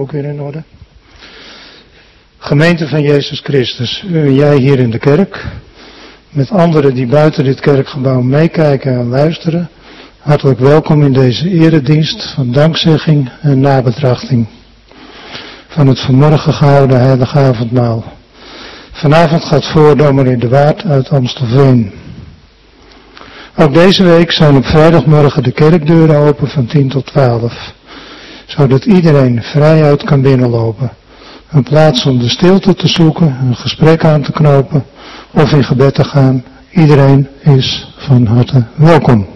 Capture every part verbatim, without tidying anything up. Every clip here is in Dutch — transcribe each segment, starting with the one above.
ook weer in orde. Gemeente van Jezus Christus, u en jij hier in de kerk, met anderen die buiten dit kerkgebouw meekijken en luisteren, hartelijk welkom in deze eredienst van dankzegging en nabetrachting van het vanmorgen gehouden heilige avondmaal. Vanavond gaat voor dominee De Waard uit Amstelveen. Ook deze week zijn op vrijdagmorgen de kerkdeuren open van tien tot twaalf, zodat iedereen vrijuit kan binnenlopen. Een plaats om de stilte te zoeken, een gesprek aan te knopen of in gebed te gaan. Iedereen is van harte welkom.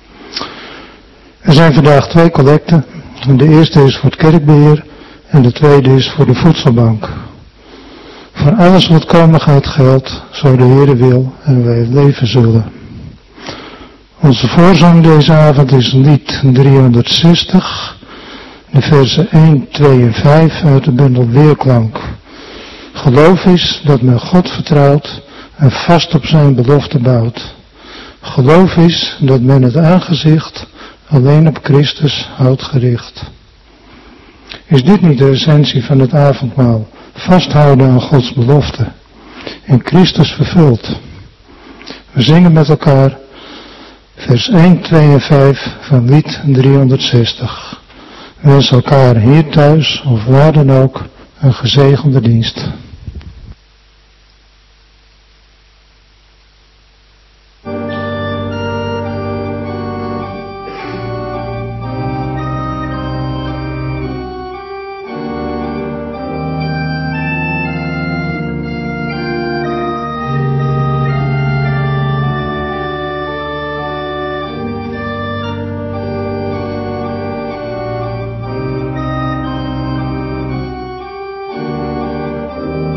Er zijn vandaag twee collecten. De eerste is voor het kerkbeheer en de tweede is voor de voedselbank. Voor alles wat komen gaat geldt, zo de Heere wil en wij leven zullen. Onze voorzang deze avond is lied driehonderdzestig, de versen één, twee en vijf uit de bundel Weerklank. Geloof is dat men God vertrouwt en vast op zijn belofte bouwt. Geloof is dat men het aangezicht alleen op Christus houdt gericht. Is dit niet de essentie van het avondmaal? Vasthouden aan Gods belofte. In Christus vervuld. We zingen met elkaar vers één, twee en vijf van lied driehonderdzestig. Wens elkaar hier thuis of waar dan ook een gezegende dienst. Thank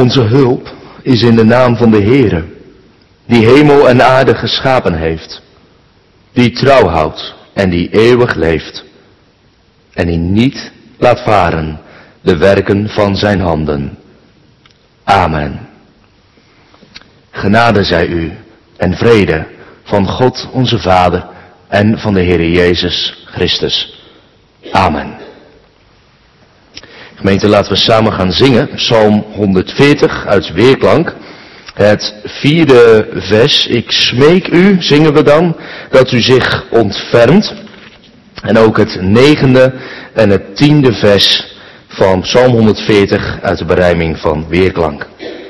Onze hulp is in de naam van de Heere, die hemel en aarde geschapen heeft, die trouw houdt en die eeuwig leeft, en die niet laat varen de werken van zijn handen. Amen. Genade zij u en vrede van God onze Vader en van de Heere Jezus Christus. Amen. Gemeente, laten we samen gaan zingen, Psalm honderdveertig uit Weerklank. Het vierde vers, ik smeek u, zingen we dan, dat u zich ontfermt. En ook het negende en het tiende vers van Psalm honderdveertig uit de berijming van Weerklank.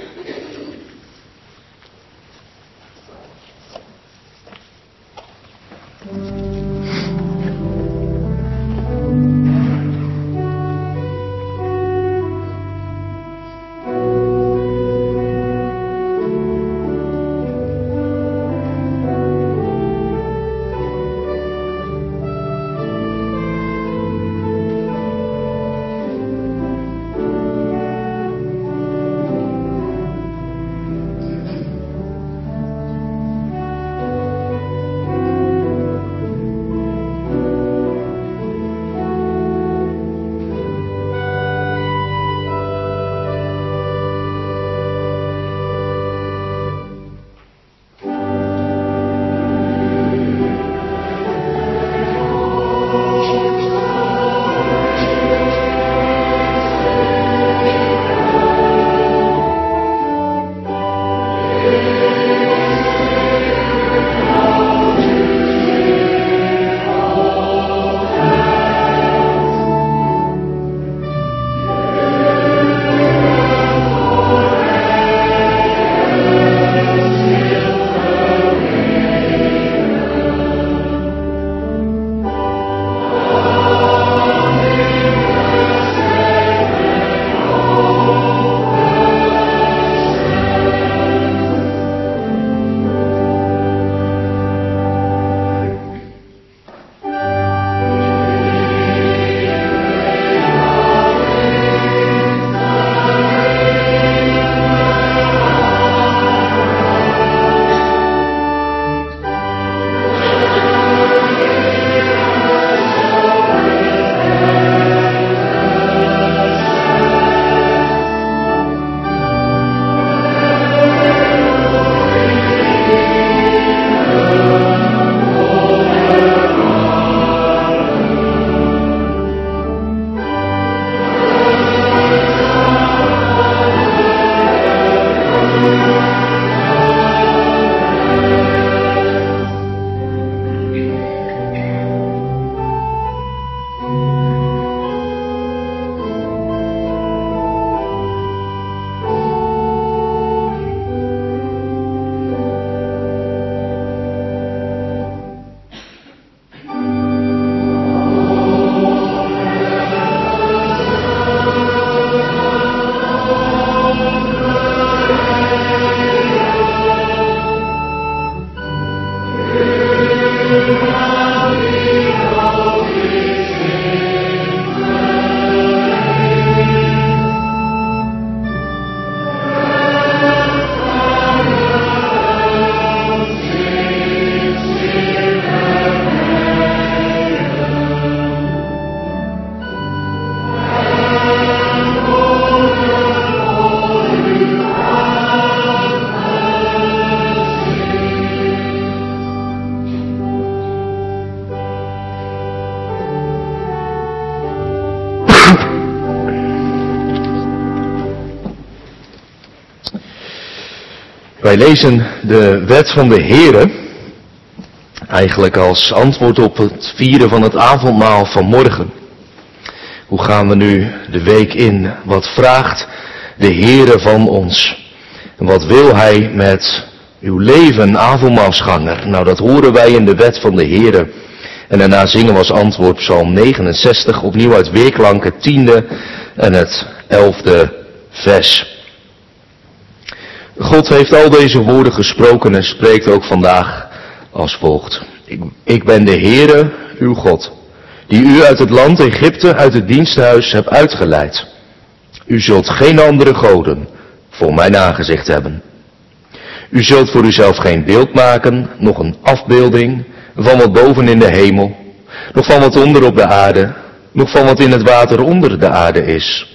Wij lezen de wet van de Heere, eigenlijk als antwoord op het vieren van het avondmaal van morgen. Hoe gaan we nu de week in? Wat vraagt de Heere van ons? En wat wil Hij met uw leven, avondmaalsganger? Nou, dat horen wij in de wet van de Heere. En daarna zingen we als antwoord Psalm negenenzestig, opnieuw uit Weerklank, het tiende en het elfde vers. God heeft al deze woorden gesproken en spreekt ook vandaag als volgt. Ik, ik ben de Heere, uw God, die u uit het land Egypte, uit het diensthuis hebt uitgeleid. U zult geen andere goden voor mijn aangezicht hebben. U zult voor uzelf geen beeld maken, nog een afbeelding van wat boven in de hemel, nog van wat onder op de aarde, nog van wat in het water onder de aarde is.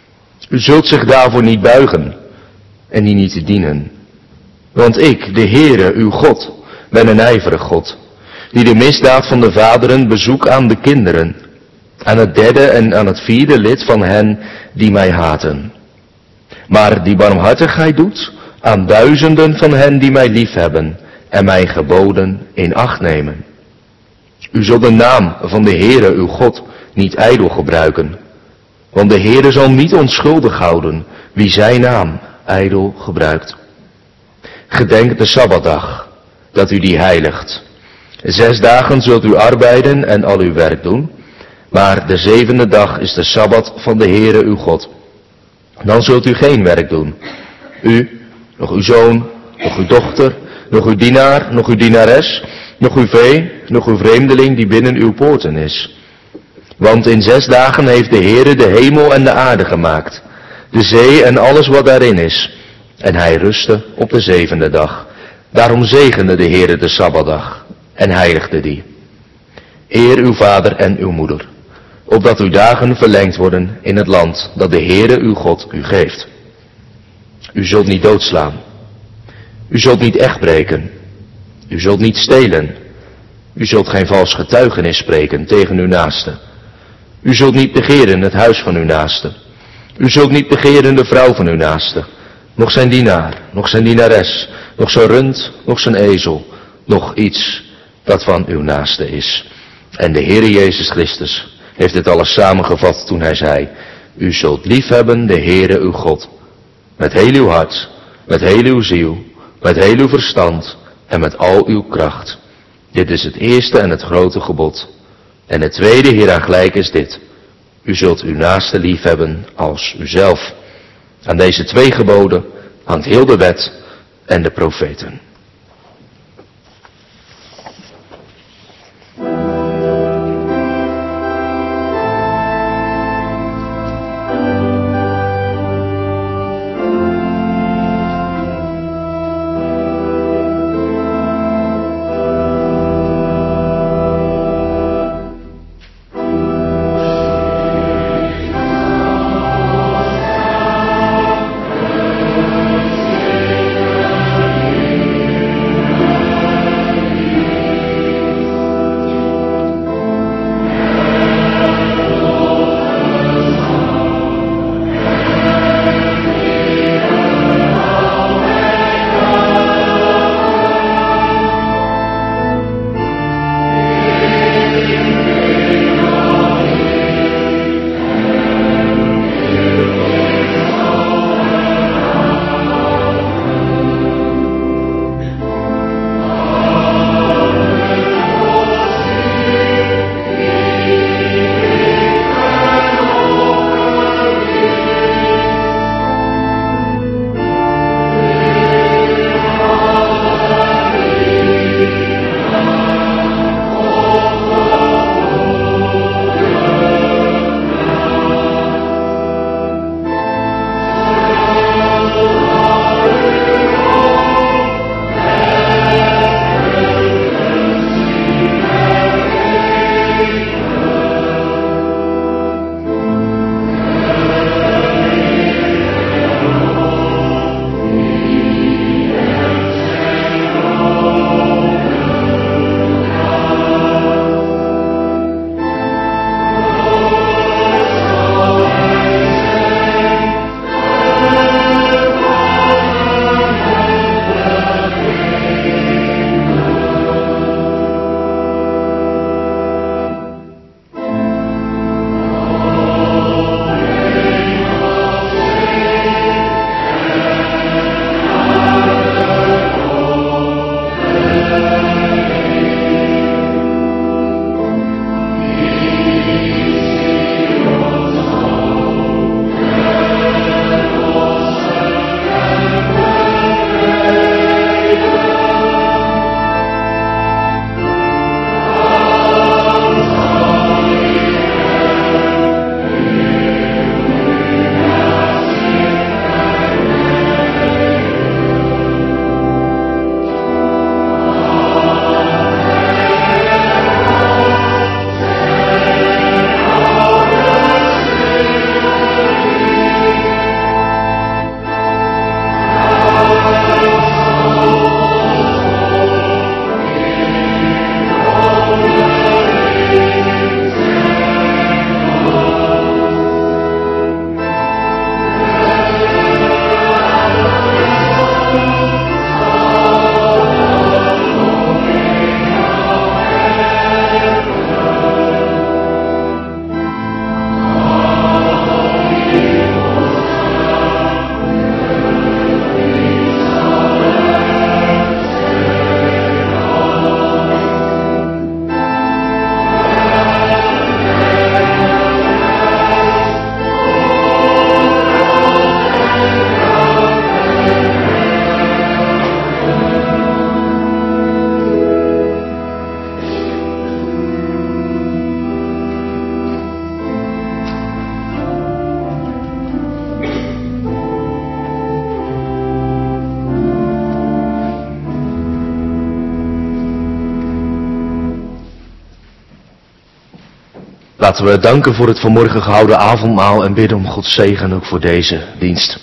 U zult zich daarvoor niet buigen en die niet dienen. Want ik, de Heere, uw God, ben een ijverig God, die de misdaad van de vaderen bezoek aan de kinderen, aan het derde en aan het vierde lid van hen die mij haten. Maar die barmhartigheid doet aan duizenden van hen die mij liefhebben en mijn geboden in acht nemen. U zult de naam van de Heere uw God niet ijdel gebruiken, want de Heere zal niet onschuldig houden wie zijn naam ijdel gebruikt. Gedenk de Sabbatdag, dat u die heiligt. Zes dagen zult u arbeiden en al uw werk doen, maar de zevende dag is de Sabbat van de Heere uw God. Dan zult u geen werk doen, u, nog uw zoon, nog uw dochter, nog uw dienaar, nog uw dienares, nog uw vee, nog uw vreemdeling die binnen uw poorten is. Want in zes dagen heeft de Heere de hemel en de aarde gemaakt, de zee en alles wat daarin is. En hij rustte op de zevende dag. Daarom zegende de Heere de Sabbatdag en heiligde die. Eer uw vader en uw moeder, opdat uw dagen verlengd worden in het land dat de Heere uw God u geeft. U zult niet doodslaan. U zult niet echt breken. U zult niet stelen. U zult geen vals getuigenis spreken tegen uw naaste. U zult niet begeren het huis van uw naaste. U zult niet begeren de vrouw van uw naaste, nog zijn dienaar, nog zijn dienares, nog zijn rund, nog zijn ezel, nog iets dat van uw naaste is. En de Heere Jezus Christus heeft dit alles samengevat toen hij zei, u zult liefhebben de Heere uw God, met heel uw hart, met heel uw ziel, met heel uw verstand en met al uw kracht. Dit is het eerste en het grote gebod. En het tweede hieraan gelijk is dit, u zult uw naaste liefhebben als uzelf. Aan deze twee geboden hangt heel de wet en de profeten. Laten we danken voor het vanmorgen gehouden avondmaal en bidden om Gods zegen ook voor deze dienst.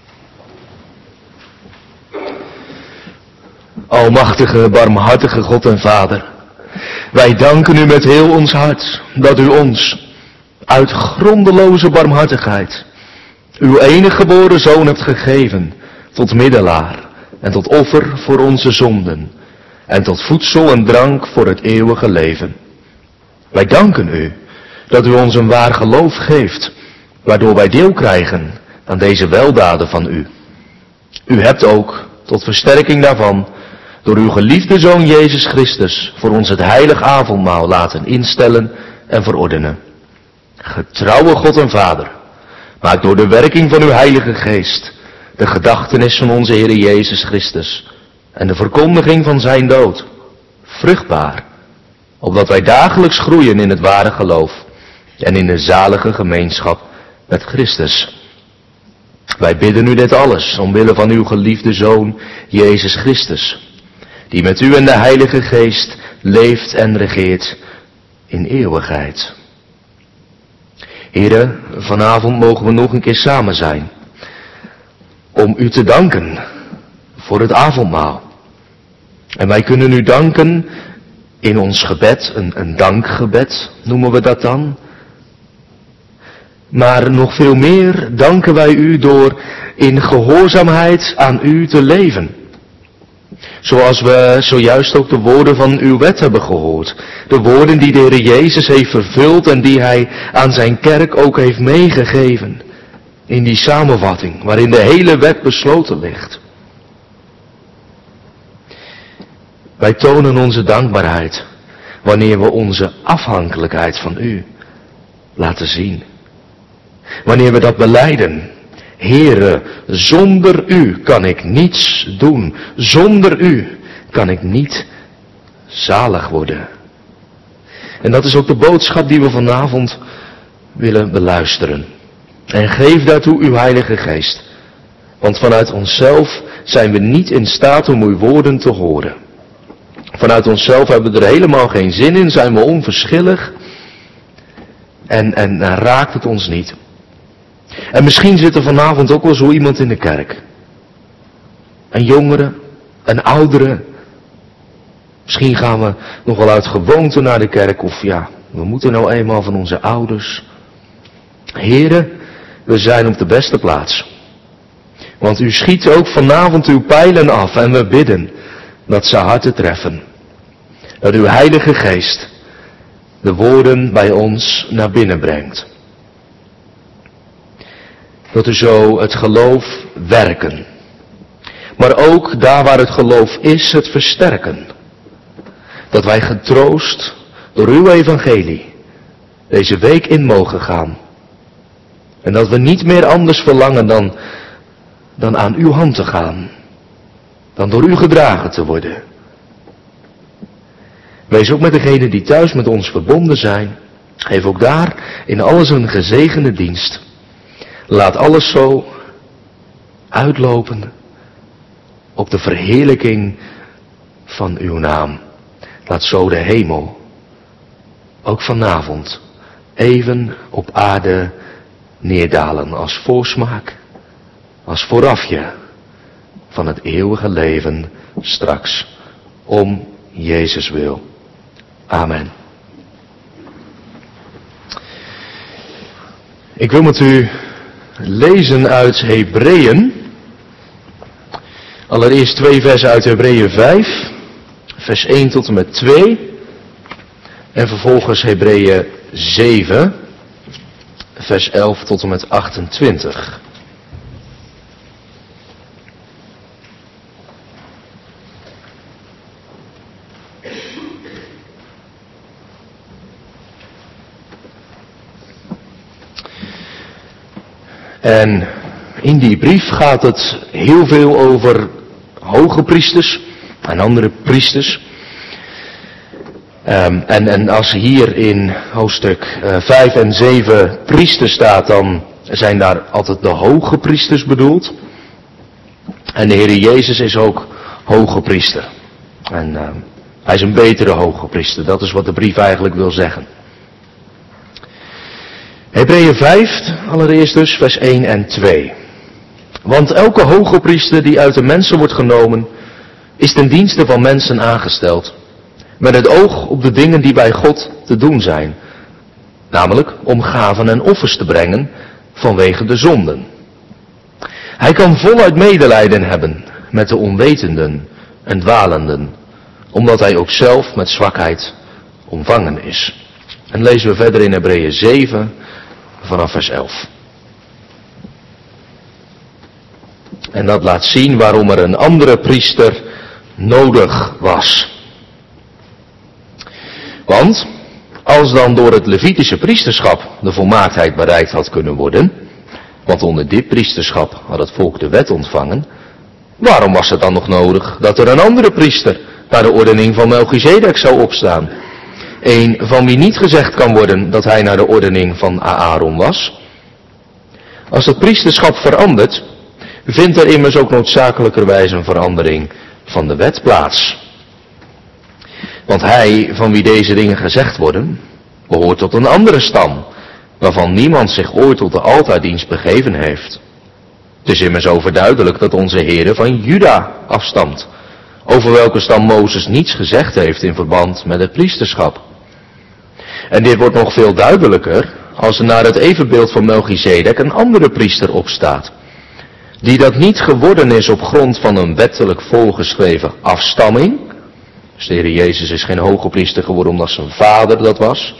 Almachtige, barmhartige God en Vader, wij danken u met heel ons hart dat u ons uit grondeloze barmhartigheid uw enige geboren Zoon hebt gegeven tot middelaar en tot offer voor onze zonden en tot voedsel en drank voor het eeuwige leven. Wij danken u dat u ons een waar geloof geeft, waardoor wij deel krijgen aan deze weldaden van u. U hebt ook, tot versterking daarvan, door uw geliefde Zoon Jezus Christus voor ons het heilig avondmaal laten instellen en verordenen. Getrouwe God en Vader, maak door de werking van uw Heilige Geest de gedachtenis van onze Heer Jezus Christus en de verkondiging van zijn dood vruchtbaar, opdat wij dagelijks groeien in het ware geloof en in de zalige gemeenschap met Christus. Wij bidden u dit alles omwille van uw geliefde Zoon Jezus Christus, die met u en de Heilige Geest leeft en regeert in eeuwigheid. Heren, vanavond mogen we nog een keer samen zijn om u te danken voor het avondmaal. En wij kunnen u danken in ons gebed, een, een dankgebed noemen we dat dan. Maar nog veel meer danken wij u door in gehoorzaamheid aan u te leven. Zoals we zojuist ook de woorden van uw wet hebben gehoord. De woorden die de Heer Jezus heeft vervuld en die hij aan zijn kerk ook heeft meegegeven. In die samenvatting waarin de hele wet besloten ligt. Wij tonen onze dankbaarheid wanneer we onze afhankelijkheid van u laten zien. Wanneer we dat belijden. Heere, zonder u kan ik niets doen. Zonder u kan ik niet zalig worden. En dat is ook de boodschap die we vanavond willen beluisteren. En geef daartoe uw Heilige Geest. Want vanuit onszelf zijn we niet in staat om uw woorden te horen. Vanuit onszelf hebben we er helemaal geen zin in, zijn we onverschillig. En, en, en raakt het ons niet. En misschien zit er vanavond ook wel zo iemand in de kerk. Een jongere, een oudere. Misschien gaan we nog wel uit gewoonte naar de kerk. Of ja, we moeten nou eenmaal van onze ouders. Heren, we zijn op de beste plaats. Want u schiet ook vanavond uw pijlen af en we bidden dat ze harten treffen. Dat uw Heilige Geest de woorden bij ons naar binnen brengt. Dat u zo het geloof werken. Maar ook daar waar het geloof is, het versterken. Dat wij getroost door uw evangelie deze week in mogen gaan. En dat we niet meer anders verlangen dan, dan aan uw hand te gaan. Dan door u gedragen te worden. Wees ook met degenen die thuis met ons verbonden zijn. Geef ook daar in alles een gezegende dienst. Laat alles zo uitlopen op de verheerlijking van uw naam. Laat zo de hemel ook vanavond even op aarde neerdalen als voorsmaak, als voorafje van het eeuwige leven straks, om Jezus wil. Amen. Ik wil met u lezen uit Hebreeën. Allereerst twee versen uit Hebreeën vijf, vers één tot en met twee. En vervolgens Hebreeën zeven, vers elf tot en met achtentwintig. En in die brief gaat het heel veel over hoge priesters en andere priesters. Um, en, en als hier in hoofdstuk uh, vijf en zeven priester staat, dan zijn daar altijd de hoge priesters bedoeld. En de Heer Jezus is ook hoge priester. En uh, hij is een betere hoge priester, dat is wat de brief eigenlijk wil zeggen. Hebreeën vijf, allereerst dus, vers één en twee. Want elke hoge priester die uit de mensen wordt genomen, is ten dienste van mensen aangesteld, met het oog op de dingen die bij God te doen zijn, namelijk om gaven en offers te brengen vanwege de zonden. Hij kan voluit medelijden hebben met de onwetenden en dwalenden, omdat hij ook zelf met zwakheid omvangen is. En lezen we verder in Hebreeën zeven vanaf vers elf. En dat laat zien waarom er een andere priester nodig was. Want als dan door het Levitische priesterschap de volmaaktheid bereikt had kunnen worden, want onder dit priesterschap had het volk de wet ontvangen, waarom was het dan nog nodig dat er een andere priester naar de ordening van Melchizedek zou opstaan? Een van wie niet gezegd kan worden dat hij naar de ordening van Aaron was? Als het priesterschap verandert, vindt er immers ook noodzakelijkerwijs een verandering van de wet plaats. Want hij van wie deze dingen gezegd worden, behoort tot een andere stam, waarvan niemand zich ooit tot de altaardienst begeven heeft. Het is immers overduidelijk dat onze Heere van Juda afstamt, over welke stam Mozes niets gezegd heeft in verband met het priesterschap. En dit wordt nog veel duidelijker als er naar het evenbeeld van Melchizedek een andere priester opstaat, die dat niet geworden is op grond van een wettelijk voorgeschreven afstamming. Dus de Heer Jezus is geen hoge priester geworden omdat zijn vader dat was,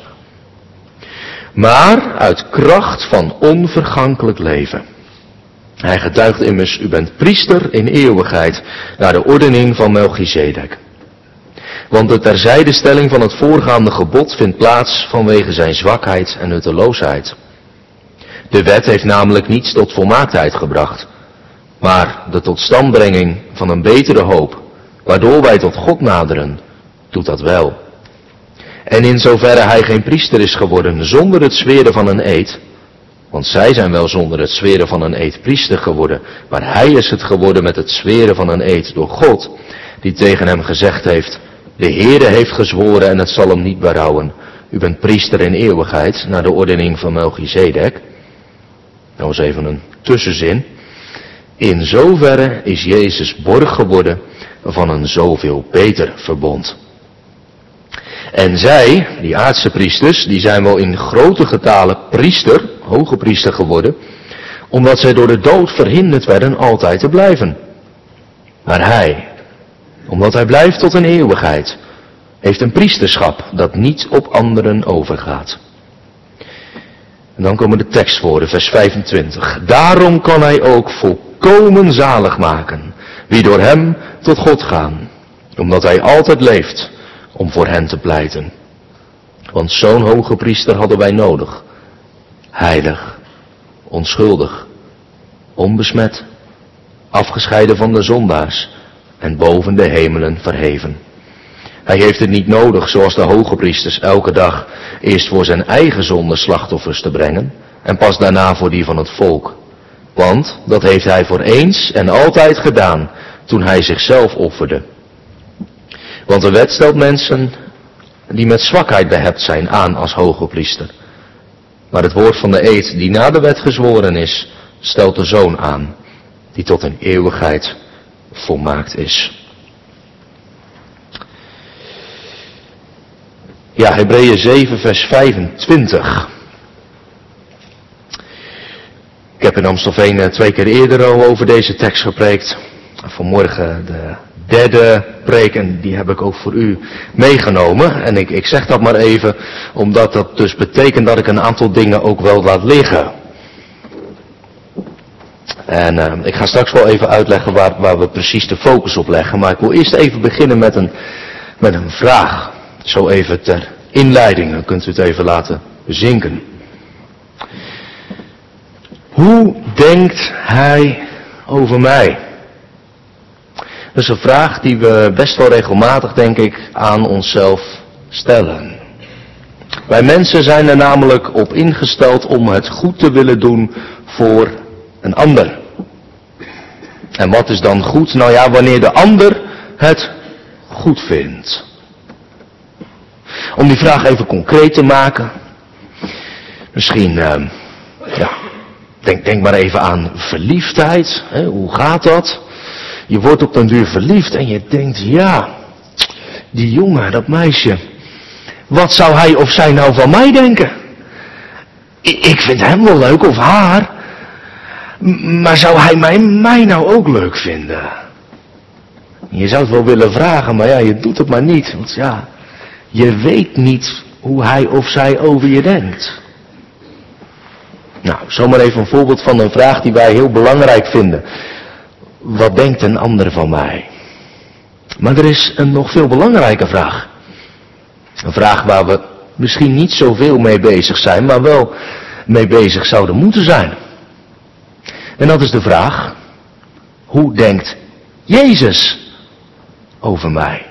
maar uit kracht van onvergankelijk leven. Hij getuigt immers, u bent priester in eeuwigheid naar de ordening van Melchizedek. Want de terzijdestelling van het voorgaande gebod vindt plaats vanwege zijn zwakheid en nutteloosheid. De wet heeft namelijk niets tot volmaaktheid gebracht, maar de totstandbrenging van een betere hoop, waardoor wij tot God naderen, doet dat wel. En in zoverre hij geen priester is geworden zonder het zweren van een eed, want zij zijn wel zonder het zweren van een eed priester geworden, maar hij is het geworden met het zweren van een eed door God, die tegen hem gezegd heeft, de Heere heeft gezworen en het zal hem niet berouwen. U bent priester in eeuwigheid naar de ordening van Melchizedek. Nou eens even een tussenzin. In zoverre is Jezus borg geworden van een zoveel beter verbond. En zij, die aardse priesters, die zijn wel in grote getale priester, hoge priester geworden, omdat zij door de dood verhinderd werden altijd te blijven. Maar hij, omdat hij blijft tot een eeuwigheid, heeft een priesterschap dat niet op anderen overgaat. En dan komen de tekstwoorden, vers vijfentwintig. Daarom kan hij ook volkomen zalig maken, wie door hem tot God gaan, omdat hij altijd leeft om voor hen te pleiten. Want zo'n hoge priester hadden wij nodig, heilig, onschuldig, onbesmet, afgescheiden van de zondaars en boven de hemelen verheven. Hij heeft het niet nodig, zoals de hoge priesters elke dag, eerst voor zijn eigen zonde slachtoffers te brengen en pas daarna voor die van het volk. Want dat heeft hij voor eens en altijd gedaan toen hij zichzelf offerde. Want de wet stelt mensen die met zwakheid behept zijn aan als hoge priester. Maar het woord van de eed die na de wet gezworen is, stelt de Zoon aan, die tot in eeuwigheid volmaakt is. Ja, Hebreeën zeven vers vijfentwintig. Ik heb in Amstelveen twee keer eerder al over deze tekst gepreekt. Vanmorgen de derde preek en die heb ik ook voor u meegenomen. En ik, ik zeg dat maar even, omdat dat dus betekent dat ik een aantal dingen ook wel laat liggen. En uh, ik ga straks wel even uitleggen waar, waar we precies de focus op leggen. Maar ik wil eerst even beginnen met een, met een vraag. Zo even ter inleiding, dan kunt u het even laten bezinken. Hoe denkt hij over mij? Dat is een vraag die we best wel regelmatig, denk ik, aan onszelf stellen. Wij mensen zijn er namelijk op ingesteld om het goed te willen doen voor een ander. En wat is dan goed? Nou ja, wanneer de ander het goed vindt. Om die vraag even concreet te maken. Misschien, uh, ja, denk, denk maar even aan verliefdheid. Hè? Hoe gaat dat? Je wordt op den duur verliefd en je denkt, ja, die jongen, dat meisje, wat zou hij of zij nou van mij denken? Ik, ik vind hem wel leuk of haar, maar zou hij mij, mij nou ook leuk vinden? Je zou het wel willen vragen, maar ja, je doet het maar niet. Want ja, je weet niet hoe hij of zij over je denkt. Nou, zomaar even een voorbeeld van een vraag die wij heel belangrijk vinden. Wat denkt een ander van mij? Maar er is een nog veel belangrijke vraag. Een vraag waar we misschien niet zoveel mee bezig zijn, maar wel mee bezig zouden moeten zijn. En dat is de vraag, hoe denkt Jezus over mij?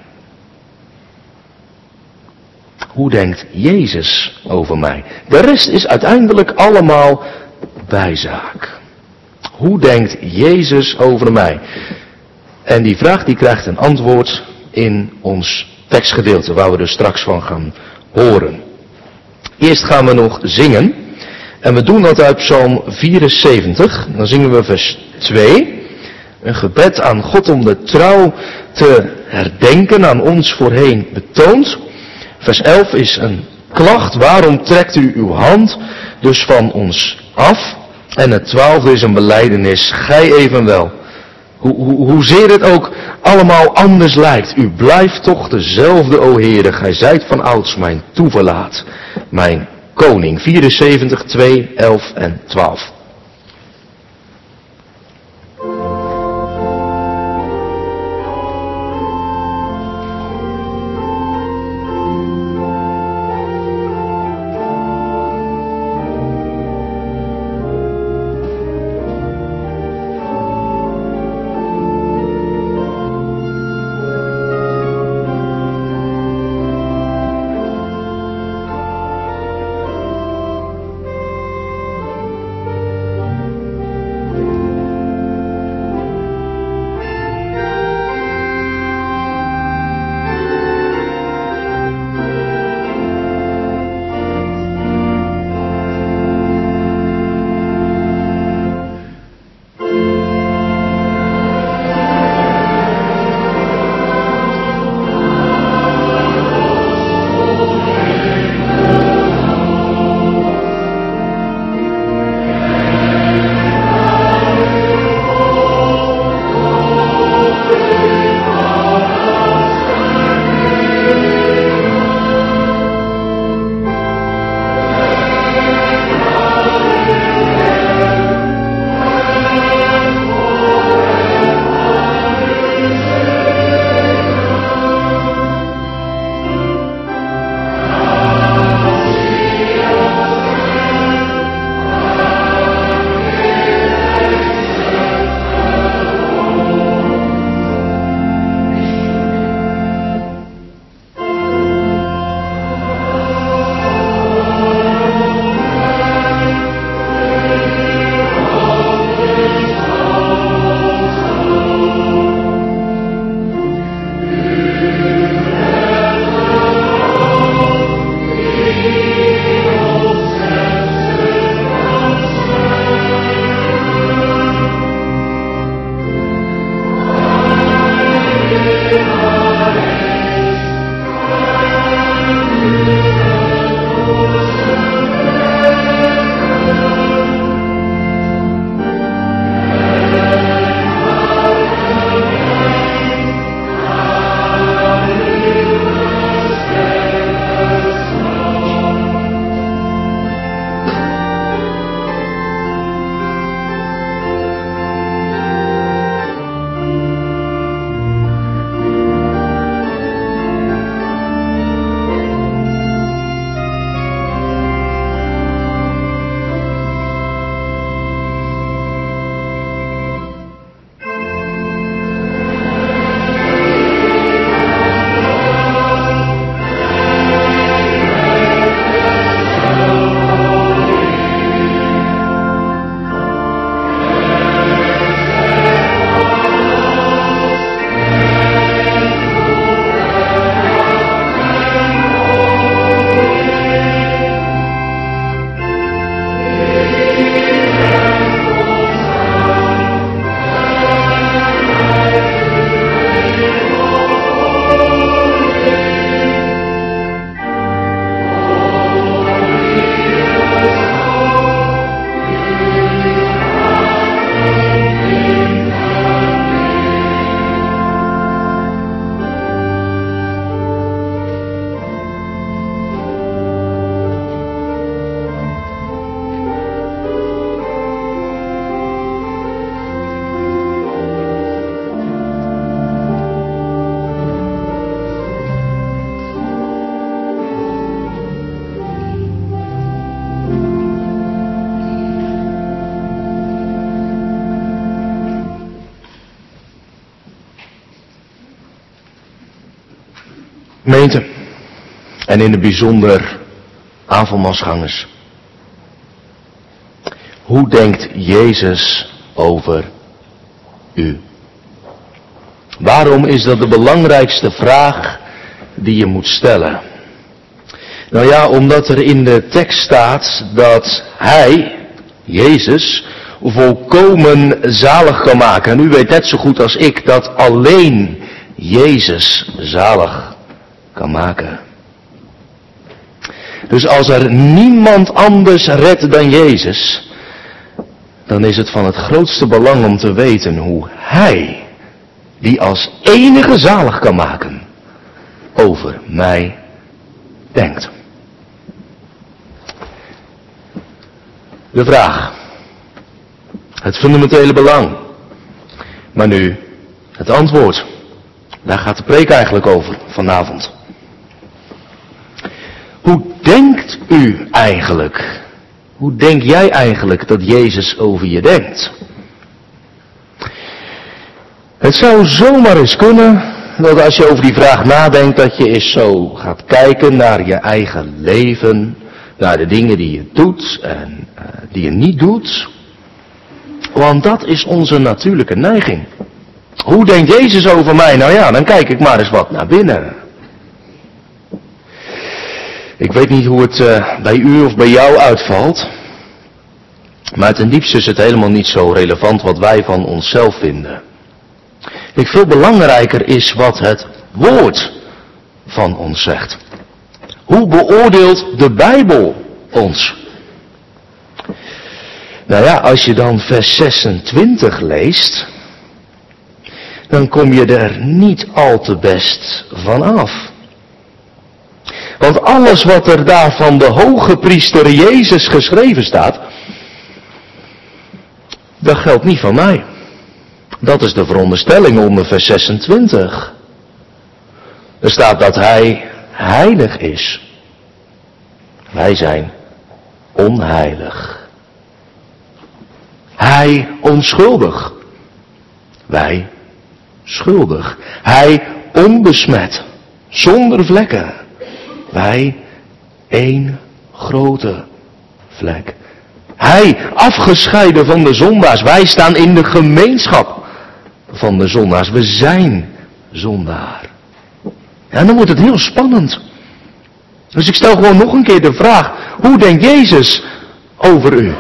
Hoe denkt Jezus over mij? De rest is uiteindelijk allemaal bijzaak. Hoe denkt Jezus over mij? En die vraag die krijgt een antwoord in ons tekstgedeelte, waar we er straks van gaan horen. Eerst gaan we nog zingen. En we doen dat uit Psalm vierenzeventig. Dan zingen we vers twee. Een gebed aan God om de trouw te herdenken, aan ons voorheen betoond. Vers elf is een klacht. Waarom trekt u uw hand dus van ons af? En het twaalfde is een belijdenis. Gij evenwel. Hoe, hoe, hoezeer het ook allemaal anders lijkt. U blijft toch dezelfde, o Heere. Gij zijt van ouds mijn toeverlaat. Mijn koning. vierenzeventig, twee, elf en twaalf. Gemeente, en in het bijzonder avondmaalsgangers. Hoe denkt Jezus over u? Waarom is dat de belangrijkste vraag die je moet stellen? Nou ja, omdat er in de tekst staat dat Hij, Jezus, volkomen zalig kan maken. En u weet net zo goed als ik dat alleen Jezus zalig kan maken. Dus als er niemand anders redt dan Jezus, dan is het van het grootste belang om te weten hoe Hij, die als enige zalig kan maken, over mij denkt. De vraag, het fundamentele belang, maar nu het antwoord. Daar gaat de preek eigenlijk over vanavond. Hoe denkt u eigenlijk? Hoe denk jij eigenlijk dat Jezus over je denkt? Het zou zomaar eens kunnen dat als je over die vraag nadenkt, dat je eens zo gaat kijken naar je eigen leven, naar de dingen die je doet en uh, die je niet doet. Want dat is onze natuurlijke neiging. Hoe denkt Jezus over mij? Nou ja, dan kijk ik maar eens wat naar binnen. Ik weet niet hoe het uh, bij u of bij jou uitvalt. Maar ten diepste is het helemaal niet zo relevant wat wij van onszelf vinden. Ik, veel belangrijker is wat het woord van ons zegt. Hoe beoordeelt de Bijbel ons? Nou ja, als je dan vers zesentwintig leest, dan kom je er niet al te best van af. Want alles wat er daar van de hoge priester Jezus geschreven staat, dat geldt niet van mij. Dat is de veronderstelling onder vers zesentwintig. Er staat dat Hij heilig is. Wij zijn onheilig. Hij onschuldig. Wij schuldig. Hij onbesmet. Zonder vlekken. Wij één grote vlek. Hij afgescheiden van de zondaars. Wij staan in de gemeenschap van de zondaars. We zijn zondaar. En dan wordt het heel spannend. Dus ik stel gewoon nog een keer de vraag. Hoe denkt Jezus over u?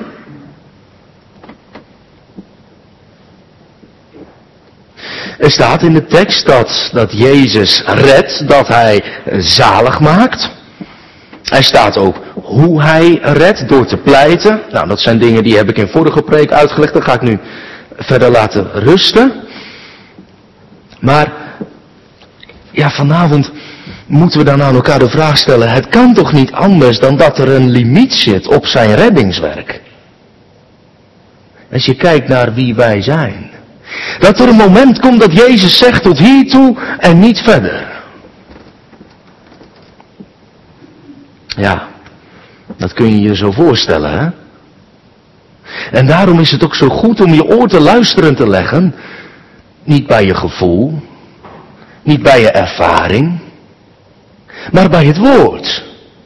Er staat in de tekst dat, dat Jezus redt, dat Hij zalig maakt. Er staat ook hoe Hij redt door te pleiten. Nou, dat zijn dingen die heb ik in vorige preek uitgelegd. Dat ga ik nu verder laten rusten. Maar, ja, vanavond moeten we dan aan elkaar de vraag stellen. Het kan toch niet anders dan dat er een limiet zit op zijn reddingswerk. Als je kijkt naar wie wij zijn. Dat er een moment komt dat Jezus zegt tot hiertoe en niet verder. Ja, dat kun je je zo voorstellen, hè? En daarom is het ook zo goed om je oor te luisteren te leggen. Niet bij je gevoel, niet bij je ervaring, maar bij het woord.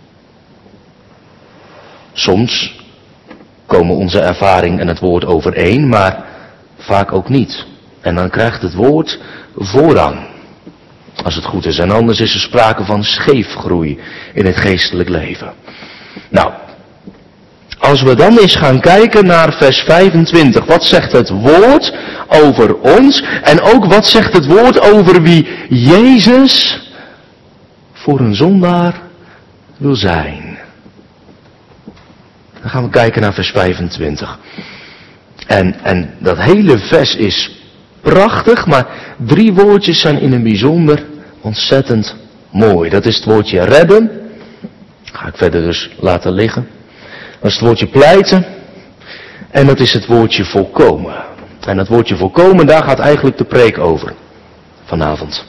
Soms komen onze ervaring en het woord overeen, maar vaak ook niet. En dan krijgt het woord voorrang, als het goed is. En anders is er sprake van scheefgroei in het geestelijk leven. Nou, als we dan eens gaan kijken naar vers vijfentwintig. Wat zegt het woord over ons? En ook wat zegt het woord over wie Jezus voor een zondaar wil zijn? Dan gaan we kijken naar vers vijfentwintig. En, en dat hele vers is prachtig, maar drie woordjes zijn in een bijzonder ontzettend mooi. Dat is het woordje redden. Ga ik verder dus laten liggen. Dat is het woordje pleiten. En dat is het woordje volkomen. En dat woordje volkomen, daar gaat eigenlijk de preek over. Vanavond.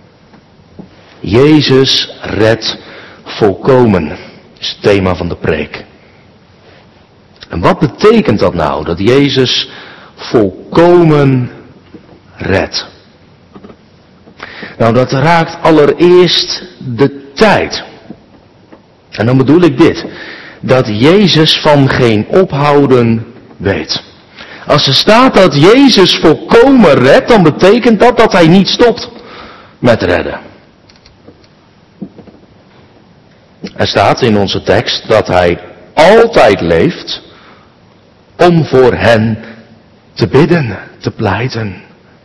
Jezus redt volkomen. Is het thema van de preek. En wat betekent dat nou? Dat Jezus volkomen redt. Nou, dat raakt allereerst de tijd. En dan bedoel ik dit. Dat Jezus van geen ophouden weet. Als er staat dat Jezus volkomen redt, dan betekent dat dat hij niet stopt met redden. Er staat in onze tekst dat hij altijd leeft om voor hen te bidden, te pleiten.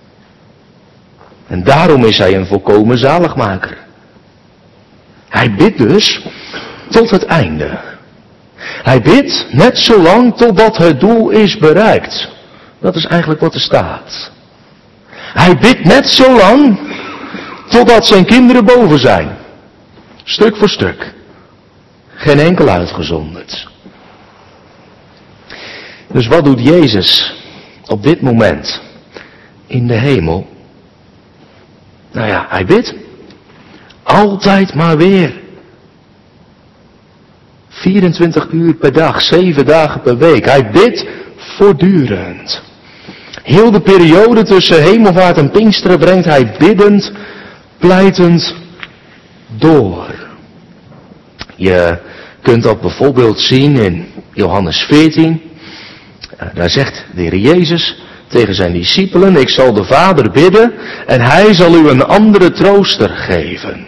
En daarom is hij een volkomen zaligmaker. Hij bidt dus tot het einde. Hij bidt net zolang totdat het doel is bereikt. Dat is eigenlijk wat er staat. Hij bidt net zolang totdat zijn kinderen boven zijn. Stuk voor stuk. Geen enkel uitgezonderd. Dus wat doet Jezus op dit moment in de hemel? Nou ja, hij bidt. Altijd maar weer. vierentwintig uur per dag, zeven dagen per week. Hij bidt voortdurend. Heel de periode tussen hemelvaart en Pinksteren brengt hij biddend, pleitend door. Je kunt dat bijvoorbeeld zien in Johannes veertien. Daar zegt de Heer Jezus tegen zijn discipelen: ik zal de Vader bidden en hij zal u een andere trooster geven.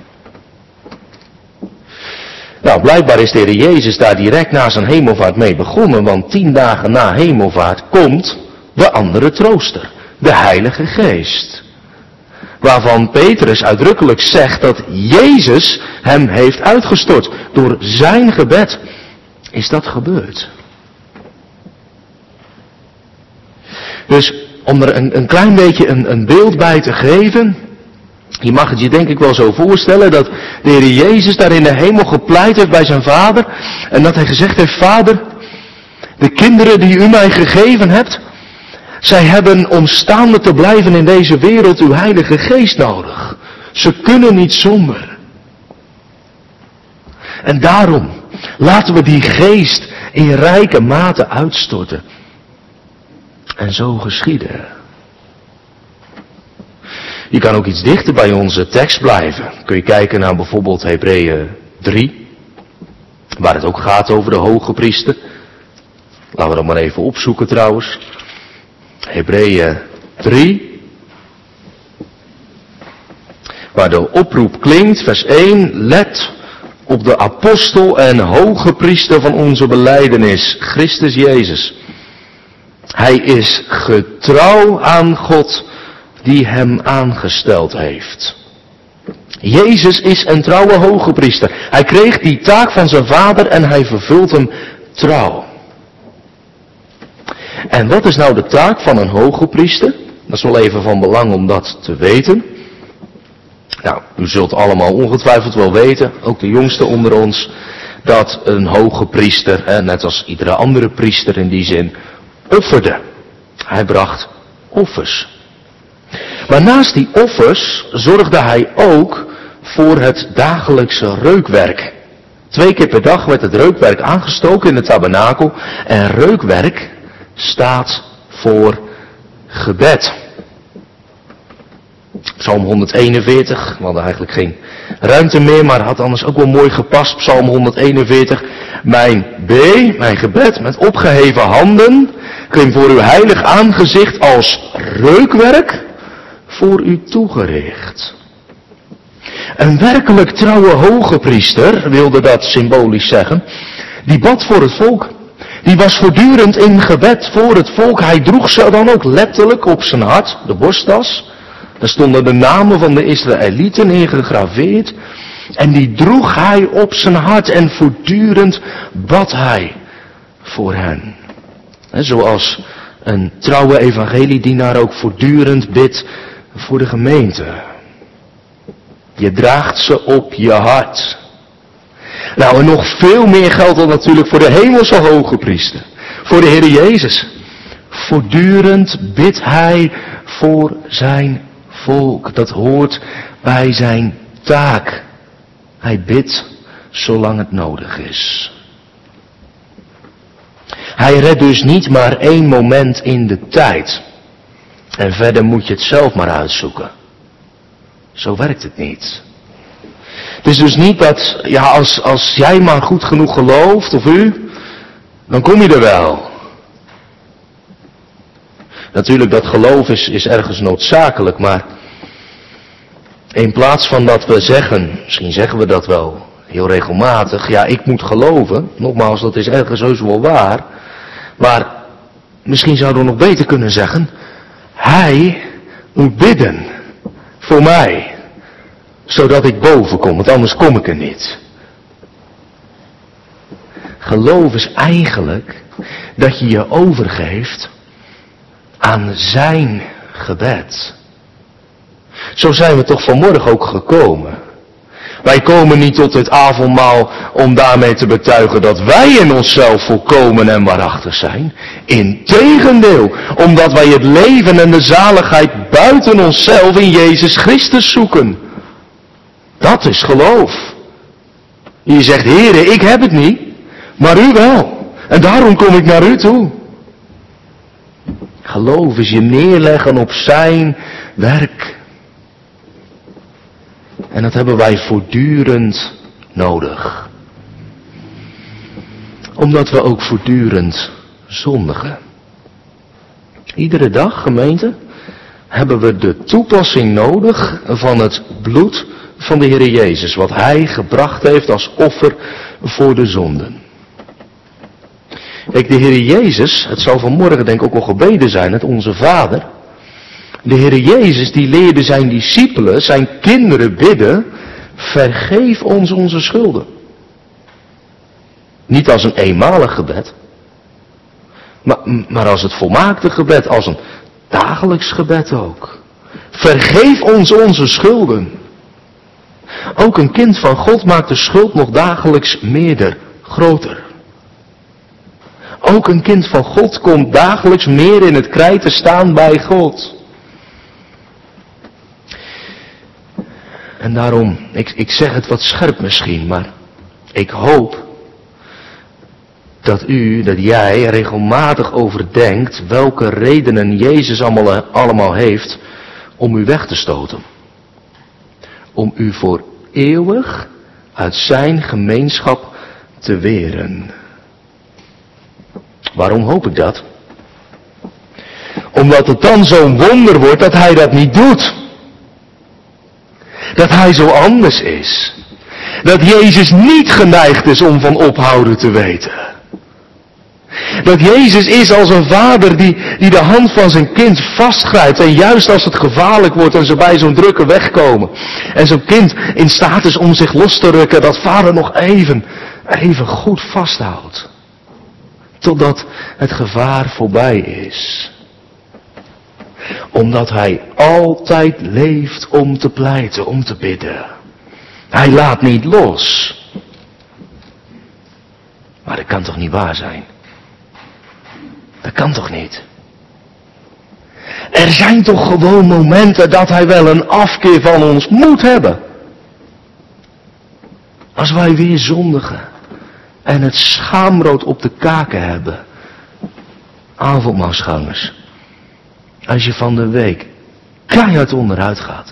Nou, blijkbaar is de Heer Jezus daar direct na zijn hemelvaart mee begonnen, want tien dagen na hemelvaart komt de andere trooster, de Heilige Geest. Waarvan Petrus uitdrukkelijk zegt dat Jezus hem heeft uitgestort. Door zijn gebed is dat gebeurd. Dus om er een, een klein beetje een, een beeld bij te geven. Je mag het je denk ik wel zo voorstellen dat de Heer Jezus daar in de hemel gepleit heeft bij zijn Vader. En dat hij gezegd heeft: Vader, de kinderen die u mij gegeven hebt, zij hebben om staande te blijven in deze wereld uw Heilige Geest nodig. Ze kunnen niet zonder. En daarom laten we die Geest in rijke mate uitstorten. En zo geschieden. Je kan ook iets dichter bij onze tekst blijven. Kun je kijken naar bijvoorbeeld Hebreeën drie. Waar het ook gaat over de hoge priester. Laten we dat maar even opzoeken trouwens. Hebreeën drie. Waar de oproep klinkt, vers één. Let op de apostel en hoge priester van onze belijdenis, Christus Jezus. Hij is getrouw aan God die hem aangesteld heeft. Jezus is een trouwe hoge priester. Hij kreeg die taak van zijn Vader en hij vervult hem trouw. En wat is nou de taak van een hoge priester? Dat is wel even van belang om dat te weten. Nou, u zult allemaal ongetwijfeld wel weten, ook de jongsten onder ons, dat een hoge priester, net als iedere andere priester in die zin, offerde. Hij bracht offers. Maar naast die offers zorgde hij ook voor het dagelijkse reukwerk. Twee keer per dag werd het reukwerk aangestoken in de tabernakel. En reukwerk staat voor gebed. Psalm honderdeenenveertig, we hadden eigenlijk geen ruimte meer, maar had anders ook wel mooi gepast. Psalm honderdeenenveertig. Mijn B, mijn gebed met opgeheven handen, klinkt voor uw heilig aangezicht als reukwerk voor u toegericht. Een werkelijk trouwe hoge priester, wilde dat symbolisch zeggen, die bad voor het volk. Die was voortdurend in gebed voor het volk. Hij droeg ze dan ook letterlijk op zijn hart, de borsttas. Daar stonden de namen van de Israëlieten in gegraveerd. En die droeg hij op zijn hart en voortdurend bad hij voor hen. He, zoals een trouwe evangeliedienaar ook voortdurend bidt voor de gemeente. Je draagt ze op je hart. Nou, en nog veel meer geldt dat natuurlijk voor de hemelse hoge priester. Voor de Heer Jezus. Voortdurend bidt hij voor zijn volk. Dat hoort bij zijn taak. Hij bidt zolang het nodig is. Hij redt dus niet maar één moment in de tijd. En verder moet je het zelf maar uitzoeken. Zo werkt het niet. Het is dus niet dat, ja, als, als jij maar goed genoeg gelooft, of u, dan kom je er wel. Natuurlijk, dat geloof is, is ergens noodzakelijk, maar in plaats van dat we zeggen, misschien zeggen we dat wel heel regelmatig, ja, ik moet geloven, nogmaals, dat is ergens heus wel waar, maar misschien zouden we nog beter kunnen zeggen, hij moet bidden voor mij, zodat ik boven kom, want anders kom ik er niet. Geloof is eigenlijk dat je je overgeeft aan zijn gebed. Zo zijn we toch vanmorgen ook gekomen. Wij komen niet tot het avondmaal om daarmee te betuigen dat wij in onszelf volkomen en waarachtig zijn. Integendeel, omdat wij het leven en de zaligheid buiten onszelf in Jezus Christus zoeken. Dat is geloof. Je zegt, Heere, ik heb het niet, maar u wel. En daarom kom ik naar u toe. Geloof is je neerleggen op zijn werk. En dat hebben wij voortdurend nodig. Omdat we ook voortdurend zondigen. Iedere dag, gemeente, hebben we de toepassing nodig van het bloed van de Heer Jezus. Wat Hij gebracht heeft als offer voor de zonden. Kijk, de Heer Jezus, het zal vanmorgen denk ik ook al gebeden zijn, het onze Vader. De Heer Jezus die leerde zijn discipelen, zijn kinderen bidden, vergeef ons onze schulden. Niet als een eenmalig gebed, maar, maar als het volmaakte gebed, als een dagelijks gebed ook. Vergeef ons onze schulden. Ook een kind van God maakt de schuld nog dagelijks meerder, groter. Ook een kind van God komt dagelijks meer in het krijt te staan bij God. En daarom, ik, ik zeg het wat scherp misschien, maar ik hoop dat u, dat jij regelmatig overdenkt welke redenen Jezus allemaal, allemaal heeft om u weg te stoten. Om u voor eeuwig uit zijn gemeenschap te weren. Waarom hoop ik dat? Omdat het dan zo'n wonder wordt dat hij dat niet doet. Dat hij zo anders is. Dat Jezus niet geneigd is om van ophouden te weten. Dat Jezus is als een vader die, die de hand van zijn kind vastgrijpt. En juist als het gevaarlijk wordt en ze bij zo'n drukke wegkomen. En zo'n kind in staat is om zich los te rukken. Dat vader nog even, even goed vasthoudt. Totdat het gevaar voorbij is. Omdat hij altijd leeft om te pleiten, om te bidden. Hij laat niet los. Maar dat kan toch niet waar zijn? Dat kan toch niet? Er zijn toch gewoon momenten dat hij wel een afkeer van ons moet hebben. Als wij weer zondigen. En het schaamrood op de kaken hebben. Avondmaalsgangers. Als je van de week keihard onderuit gaat.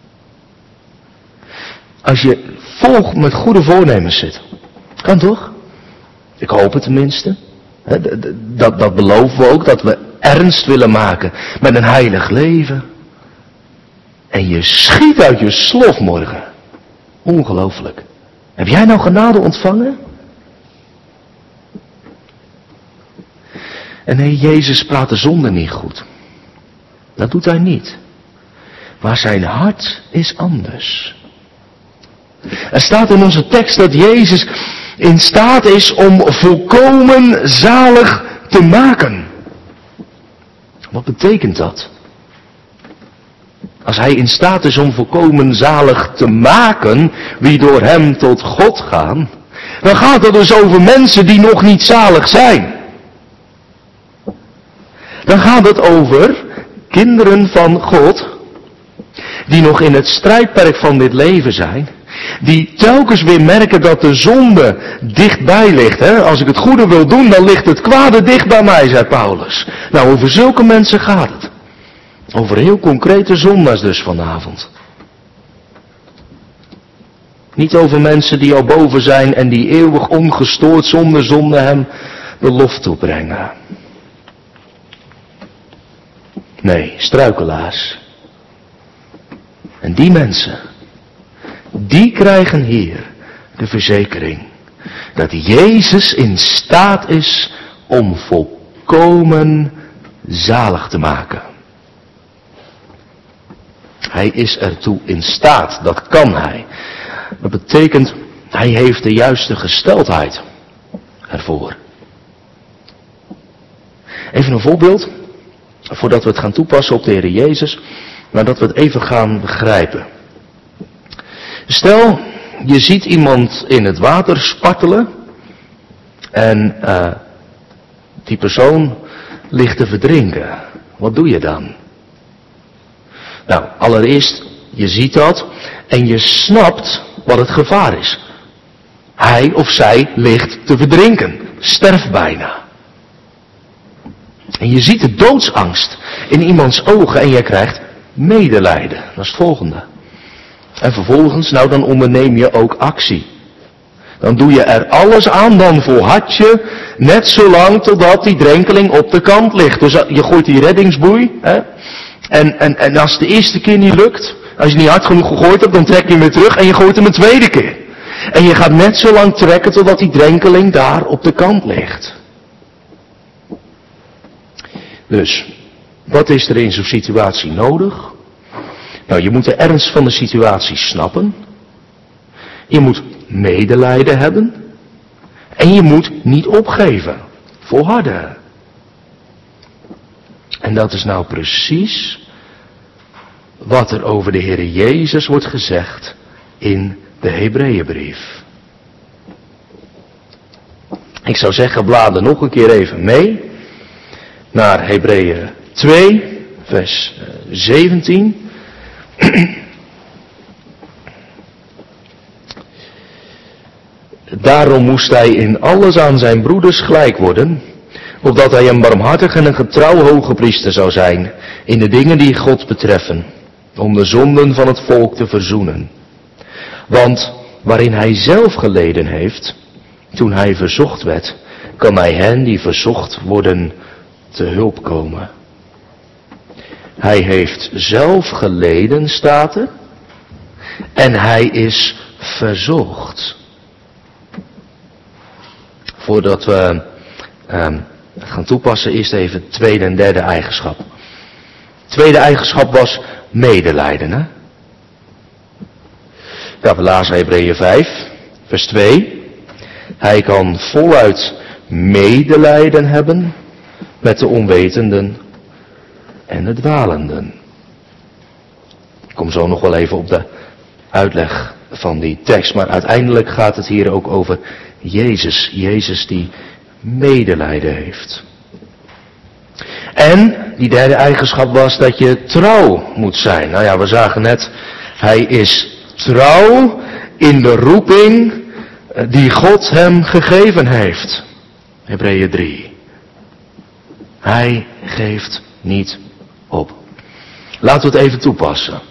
Als je vol met goede voornemens zit. Kan toch? Ik hoop het tenminste. Dat, dat beloven we ook. Dat we ernst willen maken met een heilig leven. En je schiet uit je slof morgen. Ongelooflijk. Heb jij nou genade ontvangen? En nee, Jezus praat de zonde niet goed. Dat doet hij niet. Maar zijn hart is anders. Er staat in onze tekst dat Jezus in staat is om volkomen zalig te maken. Wat betekent dat? Als hij in staat is om volkomen zalig te maken, wie door hem tot God gaan, dan gaat het dus over mensen die nog niet zalig zijn. Dan gaat het over kinderen van God, die nog in het strijdperk van dit leven zijn, die telkens weer merken dat de zonde dichtbij ligt. Hè? Als ik het goede wil doen, dan ligt het kwade dicht bij mij, zei Paulus. Nou, over zulke mensen gaat het. Over heel concrete zondaars dus vanavond. Niet over mensen die al boven zijn en die eeuwig ongestoord zonder zonde hem de lof toebrengen. Nee, struikelaars. En die mensen, die krijgen hier de verzekering dat Jezus in staat is om volkomen zalig te maken. Hij is ertoe in staat, dat kan hij. Dat betekent, hij heeft de juiste gesteldheid ervoor. Even een voorbeeld, voordat we het gaan toepassen op de Heer Jezus, maar dat we het even gaan begrijpen. Stel, je ziet iemand in het water spartelen en uh, die persoon ligt te verdrinken. Wat doe je dan? Nou, allereerst, je ziet dat en je snapt wat het gevaar is. Hij of zij ligt te verdrinken, sterft bijna. En je ziet de doodsangst in iemands ogen en je krijgt medelijden. Dat is het volgende. En vervolgens, nou dan onderneem je ook actie. Dan doe je er alles aan, dan volhard je net zo lang totdat die drenkeling op de kant ligt. Dus je gooit die reddingsboei. Hè? En, en, en als het de eerste keer niet lukt, als je niet hard genoeg gegooid hebt, dan trek je hem weer terug en je gooit hem een tweede keer. En je gaat net zo lang trekken totdat die drenkeling daar op de kant ligt. Dus, wat is er in zo'n situatie nodig? Nou, je moet de ernst van de situatie snappen. Je moet medelijden hebben. En je moet niet opgeven. Volharden. En dat is nou precies wat er over de Heer Jezus wordt gezegd in de Hebreeënbrief. Ik zou zeggen, blader nog een keer even mee naar Hebreeën twee, vers zeventien. Daarom moest hij in alles aan zijn broeders gelijk worden, opdat hij een barmhartig en een getrouw hoge priester zou zijn in de dingen die God betreffen, om de zonden van het volk te verzoenen. Want waarin hij zelf geleden heeft, toen hij verzocht werd, kan hij hen die verzocht worden te hulp komen. Hij heeft zelf geleden, staat er, en hij is verzocht. Voordat we uh, gaan toepassen, eerst even het tweede en derde eigenschap. Tweede eigenschap was medelijden. Hè? Ja, we lazen Hebreeën vijf, vers twee. Hij kan voluit medelijden hebben met de onwetenden en de dwalenden. Ik kom zo nog wel even op de uitleg van die tekst, maar uiteindelijk gaat het hier ook over Jezus. Jezus die medelijden heeft. En die derde eigenschap was dat je trouw moet zijn. Nou ja, we zagen net, hij is trouw in de roeping die God hem gegeven heeft. Hebreeën drie. Hij geeft niet op. Laten we het even toepassen.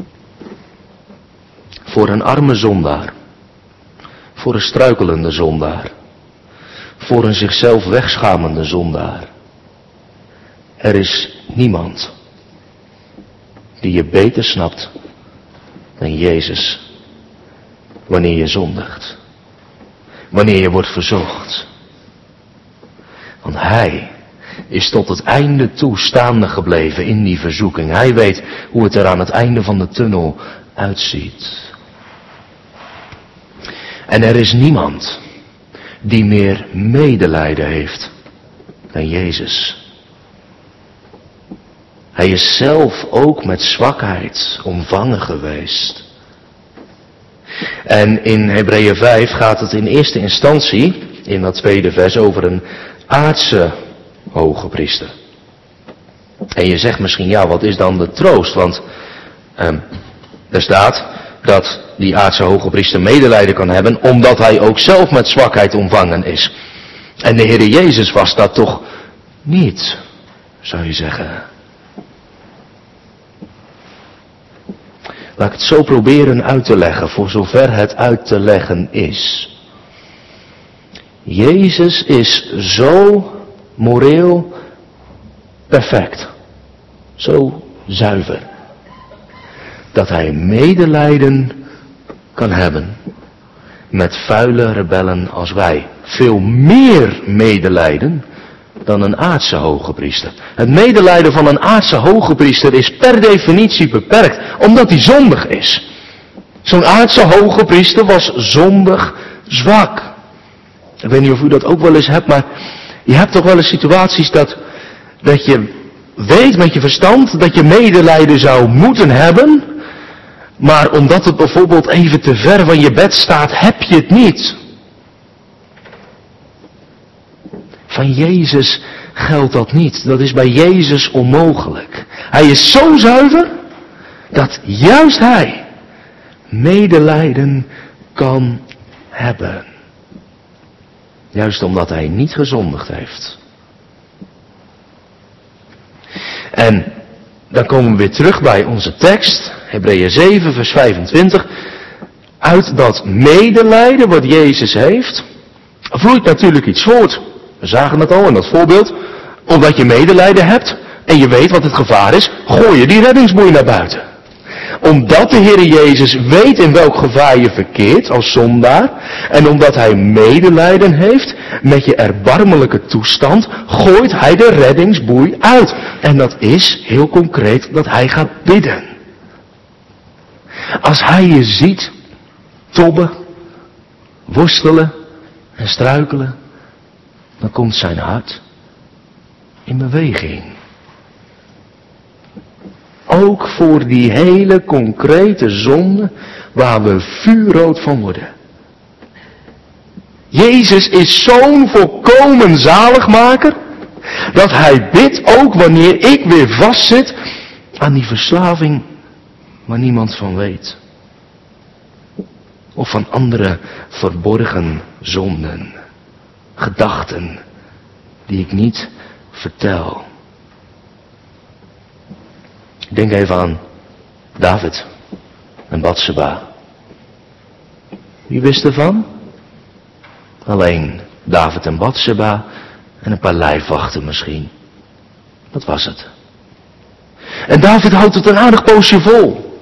Voor een arme zondaar. Voor een struikelende zondaar. Voor een zichzelf wegschamende zondaar. Er is niemand die je beter snapt dan Jezus wanneer je zondigt. Wanneer je wordt verzocht. Want hij is tot het einde toe staande gebleven in die verzoeking. Hij weet hoe het er aan het einde van de tunnel uitziet. En er is niemand die meer medelijden heeft dan Jezus. Hij is zelf ook met zwakheid omvangen geweest. En in Hebreeën vijf gaat het in eerste instantie, in dat tweede vers, over een aardse hoge priester. En je zegt misschien, ja, wat is dan de troost? Want eh, er staat dat die aardse hoge priester medelijden kan hebben, omdat hij ook zelf met zwakheid omvangen is. En de Heer Jezus was dat toch niet, zou je zeggen. Laat ik het zo proberen uit te leggen, voor zover het uit te leggen is. Jezus is zo moreel perfect, zo zuiver, dat hij medelijden kan hebben met vuile rebellen als wij. Veel meer medelijden dan een aardse hogepriester. Het medelijden van een aardse hogepriester is per definitie beperkt, omdat hij zondig is. Zo'n aardse hogepriester was zondig zwak. Ik weet niet of u dat ook wel eens hebt, maar je hebt toch wel eens situaties dat, dat je weet met je verstand dat je medelijden zou moeten hebben, maar omdat het bijvoorbeeld even te ver van je bed staat, heb je het niet. Van Jezus geldt dat niet. Dat is bij Jezus onmogelijk. Hij is zo zuiver dat juist hij medelijden kan hebben. Juist omdat hij niet gezondigd heeft. En dan komen we weer terug bij onze tekst, Hebreeën zeven vers vijfentwintig. Uit dat medelijden wat Jezus heeft, vloeit natuurlijk iets voort. We zagen het al in dat voorbeeld. Omdat je medelijden hebt en je weet wat het gevaar is, gooi je die reddingsboei naar buiten. Omdat de Heer Jezus weet in welk gevaar je verkeert als zondaar. En omdat hij medelijden heeft met je erbarmelijke toestand, gooit hij de reddingsboei uit. En dat is heel concreet dat hij gaat bidden. Als hij je ziet tobben, worstelen en struikelen, dan komt zijn hart in beweging. Ook voor die hele concrete zonde waar we vuurrood van worden. Jezus is zo'n volkomen zaligmaker dat hij bidt ook wanneer ik weer vastzit aan die verslaving waar niemand van weet. Of van andere verborgen zonden. Gedachten die ik niet vertel. Denk even aan David en Batseba. Wie wist ervan? Alleen David en Batseba en een paar lijfwachten misschien. Dat was het. En David houdt het een aardig poosje vol.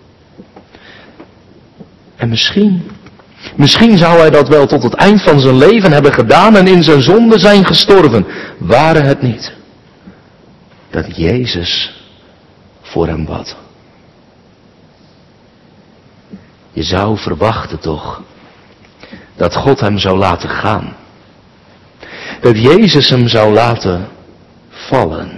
En misschien, misschien zou hij dat wel tot het eind van zijn leven hebben gedaan en in zijn zonde zijn gestorven. Ware het niet dat Jezus voor hem bad. Je zou verwachten toch dat God hem zou laten gaan. Dat Jezus hem zou laten vallen.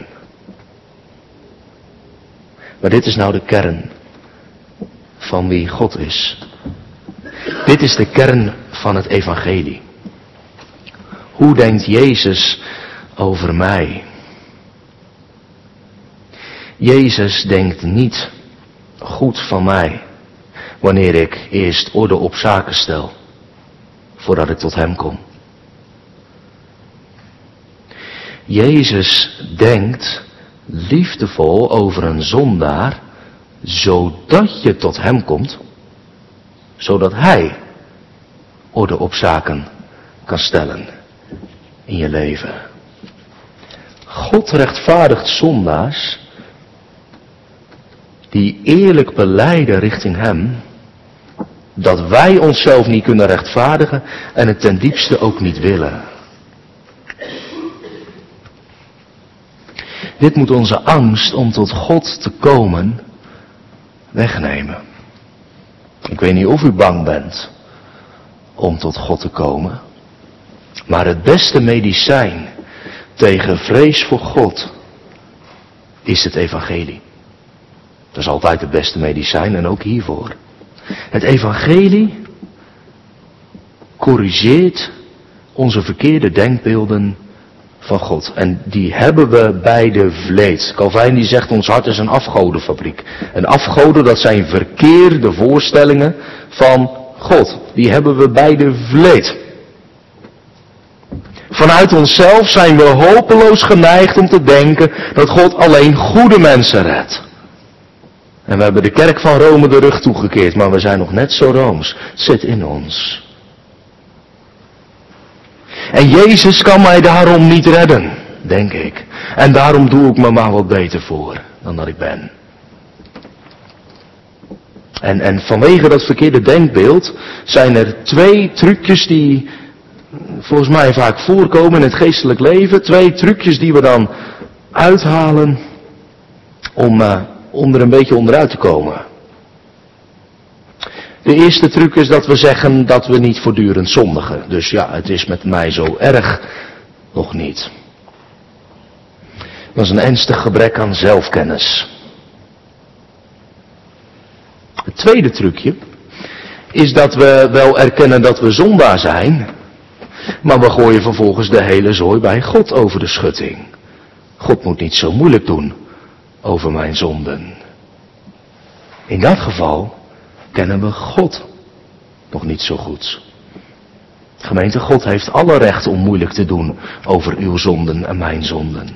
Maar dit is nou de kern van wie God is. Dit is de kern van het evangelie. Hoe denkt Jezus over mij? Jezus denkt niet goed van mij wanneer ik eerst orde op zaken stel, voordat ik tot hem kom. Jezus denkt liefdevol over een zondaar, zodat je tot hem komt, zodat hij orde op zaken kan stellen in je leven. God rechtvaardigt zondaars die eerlijk belijden richting hem, dat wij onszelf niet kunnen rechtvaardigen en het ten diepste ook niet willen. Dit moet onze angst om tot God te komen wegnemen. Ik weet niet of u bang bent om tot God te komen, maar het beste medicijn tegen vrees voor God is het evangelie. Dat is altijd het beste medicijn en ook hiervoor. Het evangelie corrigeert onze verkeerde denkbeelden van God. En die hebben we bij de vleet. Calvijn die zegt ons hart is een afgodenfabriek. En afgoden dat zijn verkeerde voorstellingen van God. Die hebben we bij de vleet. Vanuit onszelf zijn we hopeloos geneigd om te denken dat God alleen goede mensen redt. En we hebben de kerk van Rome de rug toegekeerd, maar we zijn nog net zo rooms. Het zit in ons. En Jezus kan mij daarom niet redden, denk ik. En daarom doe ik me maar wat beter voor dan dat ik ben. En, en vanwege dat verkeerde denkbeeld zijn er twee trucjes die volgens mij vaak voorkomen in het geestelijk leven. Twee trucjes die we dan uithalen om, uh, om er een beetje onderuit te komen. De eerste truc is dat we zeggen dat we niet voortdurend zondigen. Dus ja, het is met mij zo erg nog niet. Dat is een ernstig gebrek aan zelfkennis. Het tweede trucje is dat we wel erkennen dat we zondaar zijn, maar we gooien vervolgens de hele zooi bij God over de schutting. God moet niet zo moeilijk doen over mijn zonden. In dat geval kennen we God nog niet zo goed. Gemeente, God heeft alle recht om moeilijk te doen over uw zonden en mijn zonden.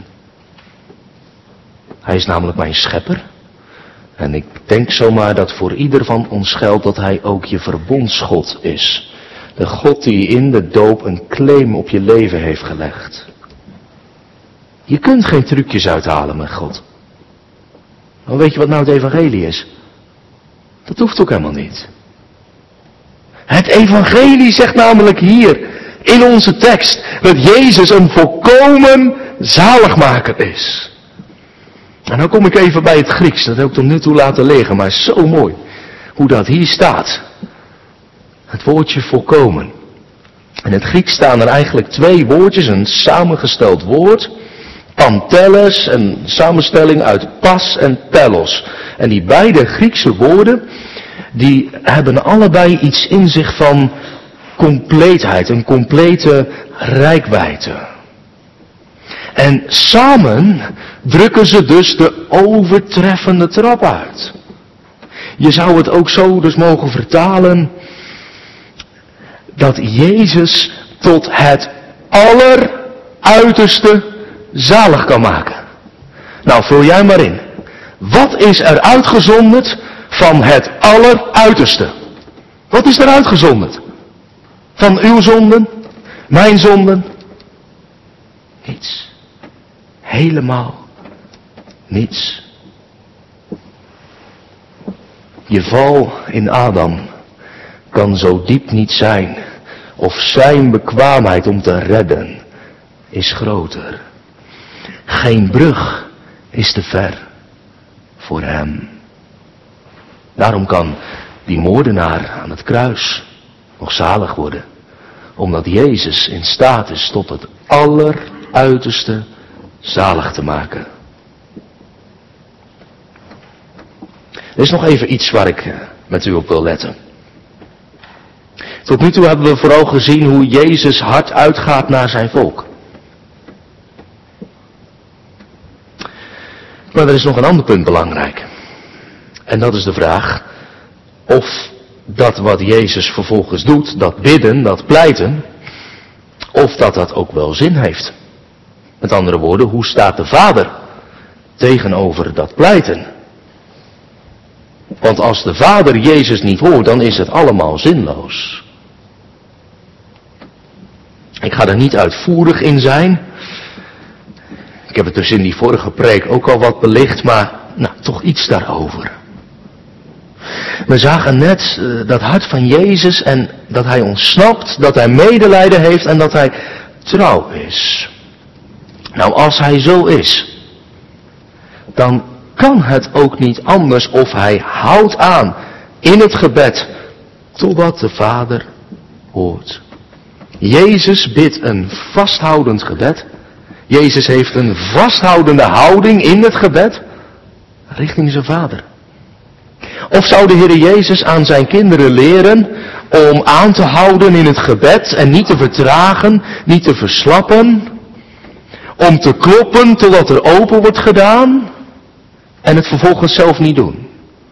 Hij is namelijk mijn schepper. En ik denk zomaar dat voor ieder van ons geldt dat hij ook je verbondsgod is. De God die in de doop een claim op je leven heeft gelegd. Je kunt geen trucjes uithalen met God. Maar weet je wat nou het evangelie is? Dat hoeft ook helemaal niet. Het evangelie zegt namelijk hier, in onze tekst, dat Jezus een volkomen zaligmaker is. En dan kom ik even bij het Grieks, dat heb ik tot nu toe laten liggen, maar zo mooi hoe dat hier staat. Het woordje volkomen. In het Grieks staan er eigenlijk twee woordjes, een samengesteld woord. Pantelles, een samenstelling uit pas en telos. En die beide Griekse woorden, die hebben allebei iets in zich van compleetheid, een complete reikwijdte. En samen drukken ze dus de overtreffende trap uit. Je zou het ook zo dus mogen vertalen, dat Jezus tot het alleruiterste zalig kan maken. Nou, vul jij maar in. Wat is er uitgezonderd van het alleruiterste? Wat is er uitgezonderd? Van uw zonden? Mijn zonden? Niets. Helemaal niets. Je val in Adam kan zo diep niet zijn, of zijn bekwaamheid om te redden is groter. Geen brug is te ver voor hem. Daarom kan die moordenaar aan het kruis nog zalig worden, omdat Jezus in staat is tot het alleruiterste zalig te maken. Er is nog even iets waar ik met u op wil letten. Tot nu toe hebben we vooral gezien hoe Jezus hard uitgaat naar zijn volk. Maar er is nog een ander punt belangrijk. En dat is de vraag of dat wat Jezus vervolgens doet, dat bidden, dat pleiten, of dat dat ook wel zin heeft. Met andere woorden, hoe staat de Vader tegenover dat pleiten? Want als de Vader Jezus niet hoort, dan is het allemaal zinloos. Ik ga er niet uitvoerig in zijn. Ik heb het dus in die vorige preek ook al wat belicht, maar nou, toch iets daarover. We zagen net uh, dat hart van Jezus en dat hij ontsnapt, dat hij medelijden heeft en dat hij trouw is. Nou, als hij zo is, dan kan het ook niet anders of hij houdt aan in het gebed totdat de Vader hoort. Jezus bidt een vasthoudend gebed. Jezus heeft een vasthoudende houding in het gebed richting zijn Vader. Of zou de Heer Jezus aan zijn kinderen leren om aan te houden in het gebed en niet te vertragen, niet te verslappen, om te kloppen totdat er open wordt gedaan en het vervolgens zelf niet doen?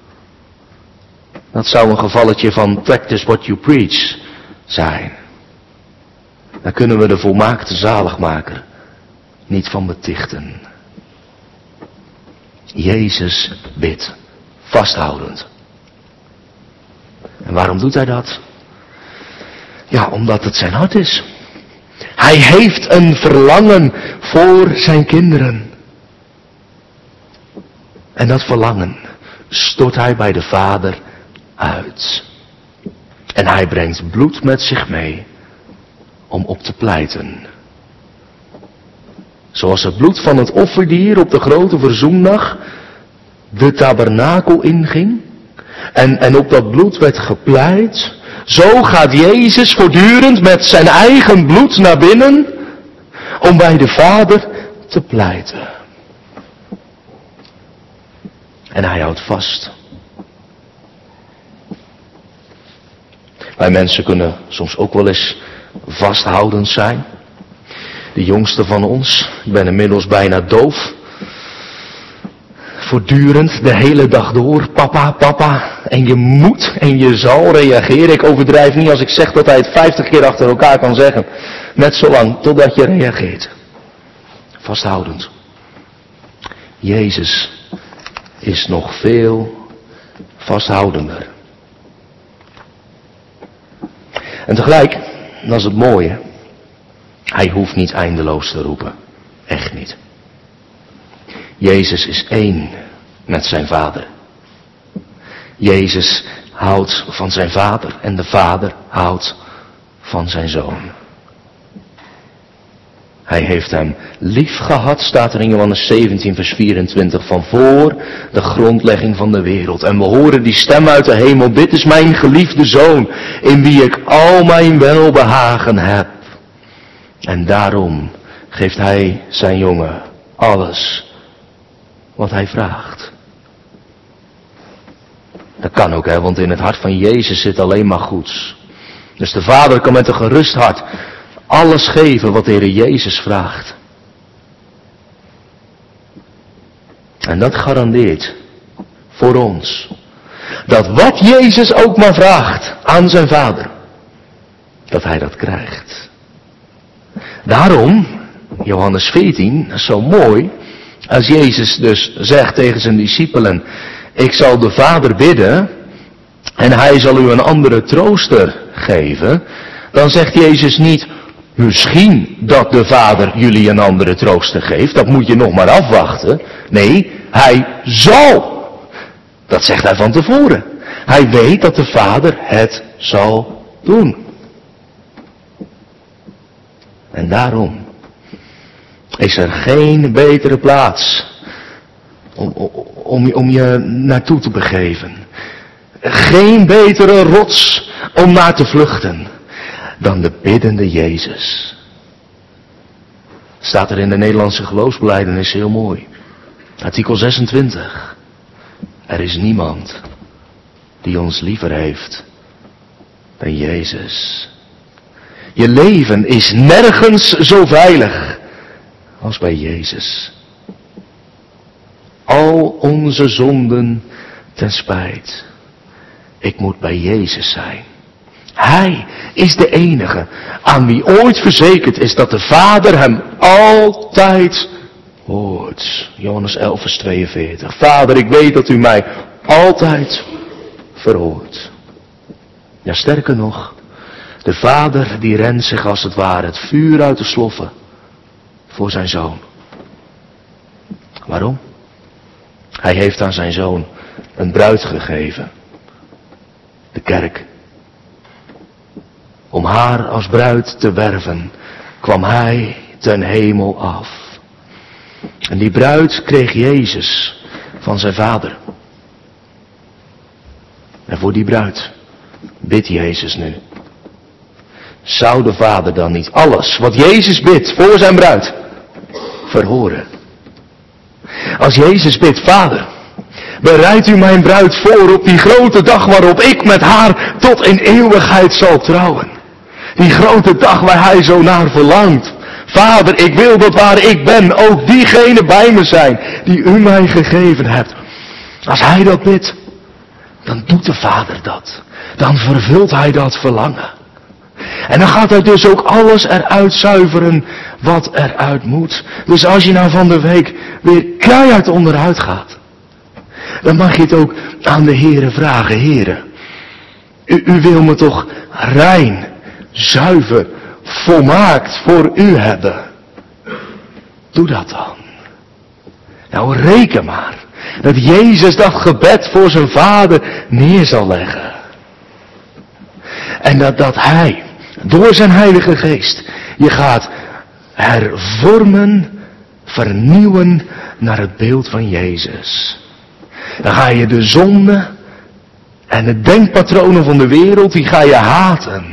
Dat zou een gevalletje van practice what you preach zijn. Daar kunnen we de volmaakte zaligmaker niet van betichten. Jezus bidt vasthoudend. En waarom doet hij dat? Ja, omdat het zijn hart is. Hij heeft een verlangen voor zijn kinderen. En dat verlangen stort hij bij de Vader uit. En hij brengt bloed met zich mee om op te pleiten. Zoals het bloed van het offerdier op de grote verzoendag de tabernakel inging. En, en op dat bloed werd gepleit. Zo gaat Jezus voortdurend met zijn eigen bloed naar binnen om bij de Vader te pleiten. En hij houdt vast. Wij mensen kunnen soms ook wel eens vasthoudend zijn. De jongste van ons, ik ben inmiddels bijna doof. Voortdurend, de hele dag door, papa, papa. En je moet en je zal reageren. Ik overdrijf niet als ik zeg dat hij het vijftig keer achter elkaar kan zeggen. Net zolang totdat je reageert. Vasthoudend. Jezus is nog veel vasthoudender. En tegelijk, dat is het mooie, hij hoeft niet eindeloos te roepen. Echt niet. Jezus is één met zijn Vader. Jezus houdt van zijn Vader en de Vader houdt van zijn Zoon. Hij heeft hem lief gehad, staat er in Johannes zeventien vers vierentwintig, van voor de grondlegging van de wereld. En we horen die stem uit de hemel, dit is mijn geliefde Zoon, in wie ik al mijn welbehagen heb. En daarom geeft hij zijn jongen alles wat hij vraagt. Dat kan ook, hè, want in het hart van Jezus zit alleen maar goeds. Dus de Vader kan met een gerust hart alles geven wat de Heer Jezus vraagt. En dat garandeert voor ons dat wat Jezus ook maar vraagt aan zijn Vader, dat hij dat krijgt. Daarom, Johannes veertien, dat is zo mooi, als Jezus dus zegt tegen zijn discipelen, ik zal de Vader bidden en hij zal u een andere trooster geven, dan zegt Jezus niet, misschien dat de Vader jullie een andere trooster geeft, dat moet je nog maar afwachten. Nee, hij zal. Dat zegt hij van tevoren. Hij weet dat de Vader het zal doen. En daarom is er geen betere plaats om, om, om je naartoe te begeven. Geen betere rots om naar te vluchten dan de biddende Jezus. Staat er in de Nederlandse geloofsbelijdenis heel mooi. Artikel zesentwintig. Er is niemand die ons liever heeft dan Jezus. Je leven is nergens zo veilig als bij Jezus. Al onze zonden ten spijt. Ik moet bij Jezus zijn. Hij is de enige aan wie ooit verzekerd is dat de Vader hem altijd hoort. Johannes elf vers tweeënveertig. Vader, ik weet dat u mij altijd verhoort. Ja, sterker nog, de Vader die rent zich als het ware het vuur uit de sloffen voor zijn Zoon. Waarom? Hij heeft aan zijn Zoon een bruid gegeven. De kerk. Om haar als bruid te werven, kwam hij ten hemel af. En die bruid kreeg Jezus van zijn Vader. En voor die bruid bidt Jezus nu. Zou de Vader dan niet alles wat Jezus bidt voor zijn bruid verhoren? Als Jezus bidt, Vader, bereid u mijn bruid voor op die grote dag waarop ik met haar tot in eeuwigheid zal trouwen. Die grote dag waar hij zo naar verlangt. Vader, ik wil dat waar ik ben ook diegene bij me zijn die u mij gegeven hebt. Als hij dat bidt, dan doet de Vader dat. Dan vervult hij dat verlangen. En dan gaat hij dus ook alles eruit zuiveren wat eruit moet. Dus als je nou van de week weer keihard onderuit gaat. dan mag je het ook aan de Heere vragen. Heere, u, u wil me toch rein, zuiver, volmaakt voor u hebben. Doe dat dan. Nou, reken maar dat Jezus dat gebed voor zijn Vader neer zal leggen. En dat, dat Hij, door zijn Heilige Geest, je gaat hervormen, vernieuwen naar het beeld van Jezus. Dan ga je de zonde en de denkpatronen van de wereld, die ga je haten.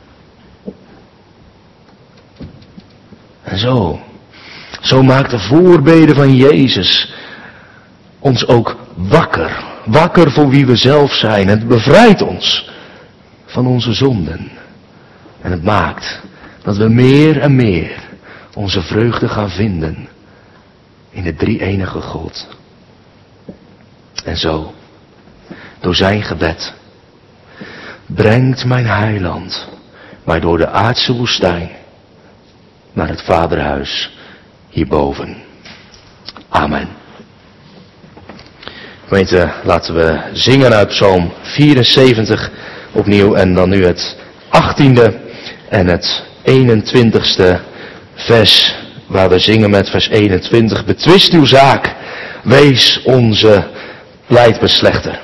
En zo, zo maakt de voorbeden van Jezus ons ook wakker. Wakker voor wie we zelf zijn. Het bevrijdt ons van onze zonden. En het maakt dat we meer en meer onze vreugde gaan vinden in de drie-enige God. En zo, door zijn gebed, brengt mijn heiland mij door de aardse woestijn naar het Vaderhuis hierboven. Amen. Gemeente, laten we zingen uit Psalm vierenzeventig opnieuw en dan nu het achttiende en het eenentwintigste vers, waar we zingen met vers eenentwintig. Betwist uw zaak, wees onze pleitbeslechter.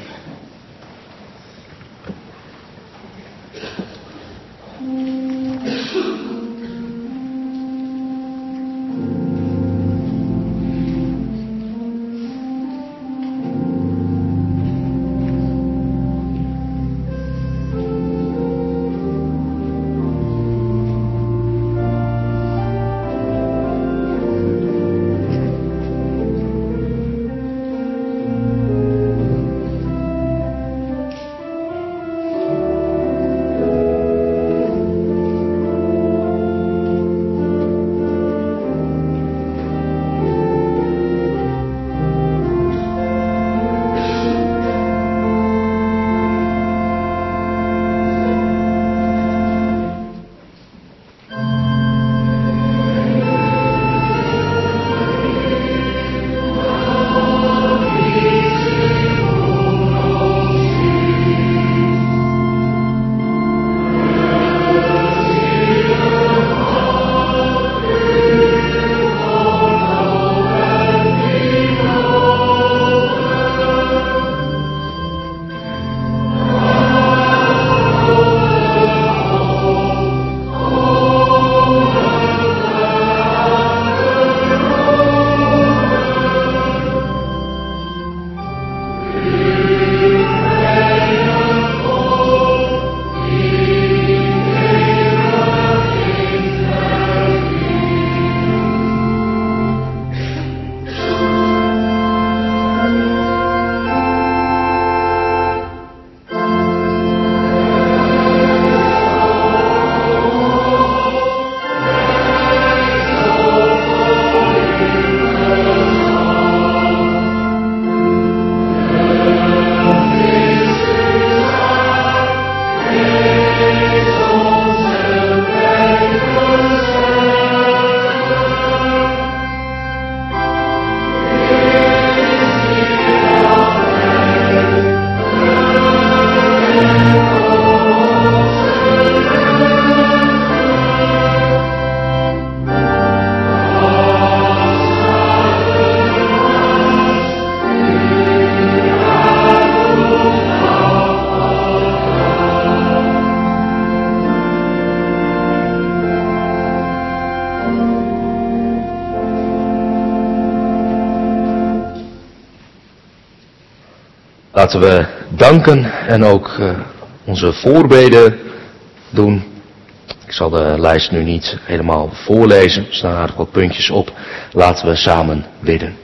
Laten we danken en ook uh, onze voorbeden doen. Ik zal de lijst nu niet helemaal voorlezen. Er staan aardig wat puntjes op. Laten we samen bidden.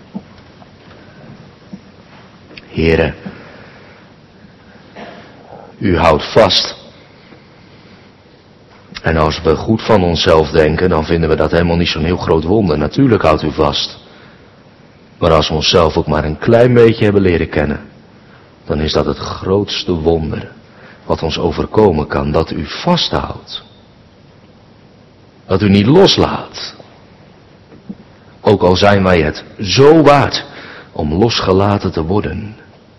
Heere, u houdt vast. En als we goed van onszelf denken, dan vinden we dat helemaal niet zo'n heel groot wonder. Natuurlijk houdt u vast. Maar als we onszelf ook maar een klein beetje hebben leren kennen, dan is dat het grootste wonder wat ons overkomen kan, dat u vasthoudt. Dat u niet loslaat. Ook al zijn wij het zo waard om losgelaten te worden.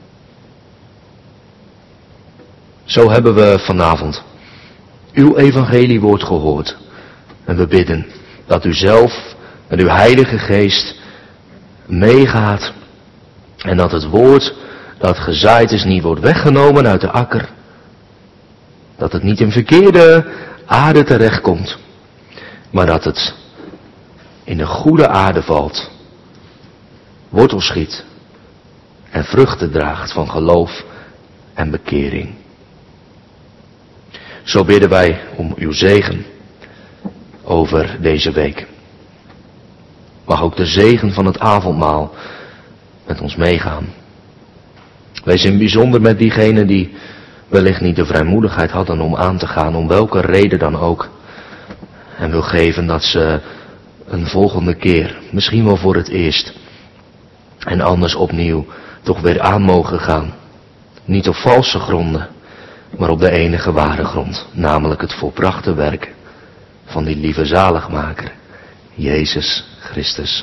Zo hebben we vanavond uw evangeliewoord gehoord. En we bidden dat u zelf met uw Heilige Geest meegaat. En dat het woord dat gezaaid is niet wordt weggenomen uit de akker. Dat het niet in verkeerde aarde terechtkomt. Maar dat het in de goede aarde valt. Wortel schiet. En vruchten draagt van geloof en bekering. Zo bidden wij om uw zegen over deze week. Mag ook de zegen van het avondmaal met ons meegaan. Wees in bijzonder met diegenen die wellicht niet de vrijmoedigheid hadden om aan te gaan, om welke reden dan ook. En wil geven dat ze een volgende keer, misschien wel voor het eerst, en anders opnieuw, toch weer aan mogen gaan. Niet op valse gronden, maar op de enige ware grond, namelijk het volbrachte werk van die lieve zaligmaker, Jezus Christus.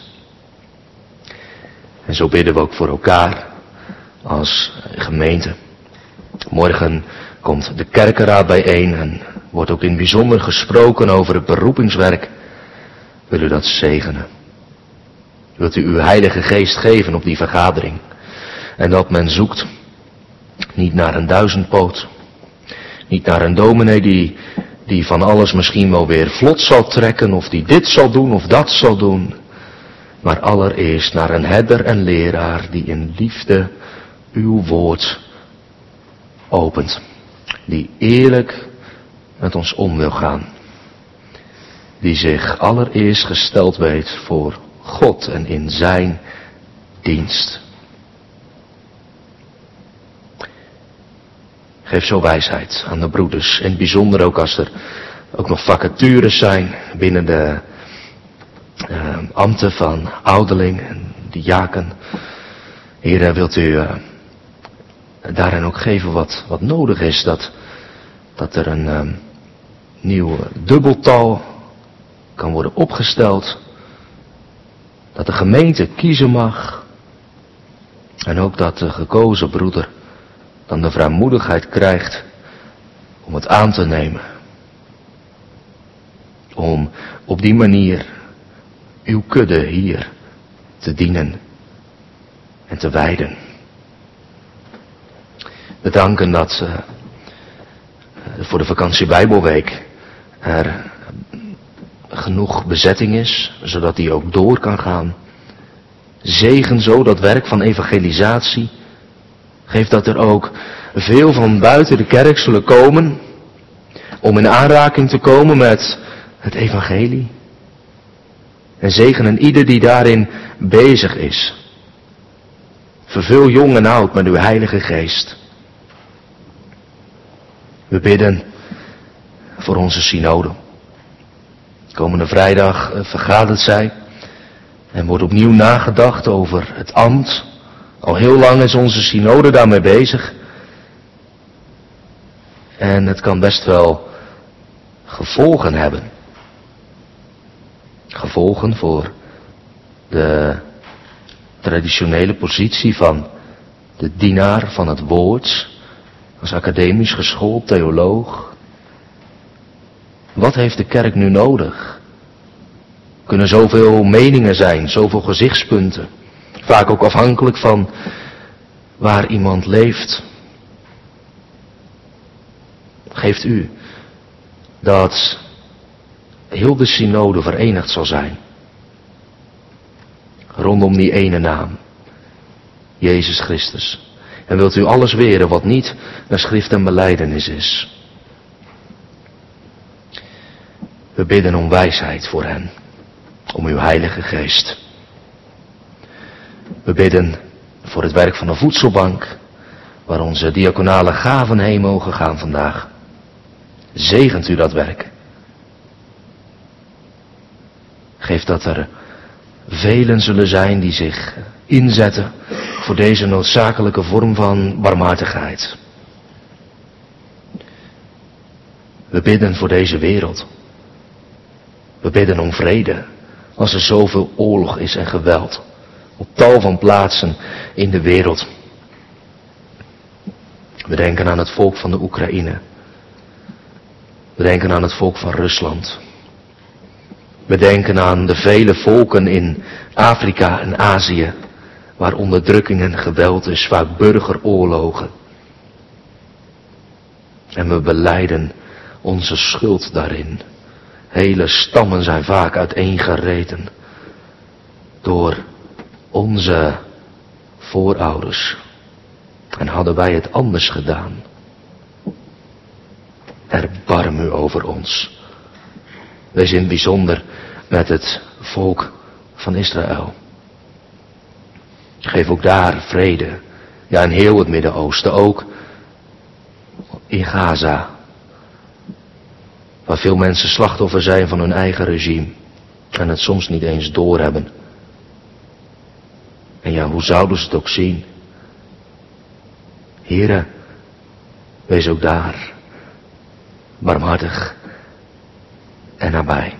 En zo bidden we ook voor elkaar als gemeente. Morgen komt de kerkenraad bijeen en wordt ook in het bijzonder gesproken over het beroepingswerk. Wil u dat zegenen? Wilt u uw Heilige Geest geven op die vergadering? En dat men zoekt niet naar een duizendpoot, niet naar een dominee die, die van alles misschien wel weer vlot zal trekken, of die dit zal doen of dat zal doen. Maar allereerst naar een herder en leraar die in liefde uw woord opent. Die eerlijk met ons om wil gaan. Die zich allereerst gesteld weet voor God en in zijn dienst. Geef zo wijsheid aan de broeders. In het bijzonder ook als er ook nog vacatures zijn binnen de uh, ambten van ouderling en diaken. Heer, wilt u uh, daarin ook geven wat, wat nodig is. Dat, dat er een uh, nieuw dubbeltal kan worden opgesteld. Dat de gemeente kiezen mag. En ook dat de gekozen broeder dan de vrijmoedigheid krijgt om het aan te nemen. Om op die manier uw kudde hier te dienen en te wijden. We danken dat uh, voor de vakantie Bijbelweek er genoeg bezetting is, zodat die ook door kan gaan. Zegen zo dat werk van evangelisatie. Geef dat er ook veel van buiten de kerk zullen komen om in aanraking te komen met het evangelie. En zegenen ieder die daarin bezig is. Vervul jong en oud met uw Heilige Geest. We bidden voor onze synode. Komende vrijdag vergadert zij en wordt opnieuw nagedacht over het ambt. Al heel lang is onze synode daarmee bezig. En het kan best wel gevolgen hebben. Gevolgen voor de traditionele positie van de dienaar van het woord, als academisch geschoold theoloog. Wat heeft de kerk nu nodig? Er kunnen zoveel meningen zijn, zoveel gezichtspunten. Vaak ook afhankelijk van waar iemand leeft. Geeft u dat heel de synode verenigd zal zijn. Rondom die ene naam. Jezus Christus. En wilt u alles weren wat niet naar schrift en belijdenis is. We bidden om wijsheid voor hen. Om uw Heilige Geest. We bidden voor het werk van de voedselbank, waar onze diaconale gaven heen mogen gaan vandaag. Zegent u dat werk. Geef dat er velen zullen zijn die zich inzetten voor deze noodzakelijke vorm van barmhartigheid. We bidden voor deze wereld. We bidden om vrede, als er zoveel oorlog is en geweld. op tal van plaatsen in de wereld. We denken aan het volk van de Oekraïne. We denken aan het volk van Rusland. We denken aan de vele volken in Afrika en Azië, waar onderdrukking en geweld is, vaak burgeroorlogen. En we belijden onze schuld daarin. Hele stammen zijn vaak uiteengereten door onze voorouders. En hadden wij het anders gedaan? Erbarm u over ons. Wees in het bijzonder met het volk van Israël. Geef ook daar vrede. Ja, in heel het Midden-Oosten, ook in Gaza. Waar veel mensen slachtoffer zijn van hun eigen regime. En het soms niet eens doorhebben. En ja, hoe zouden ze het ook zien? Here, wees ook daar barmhartig en nabij.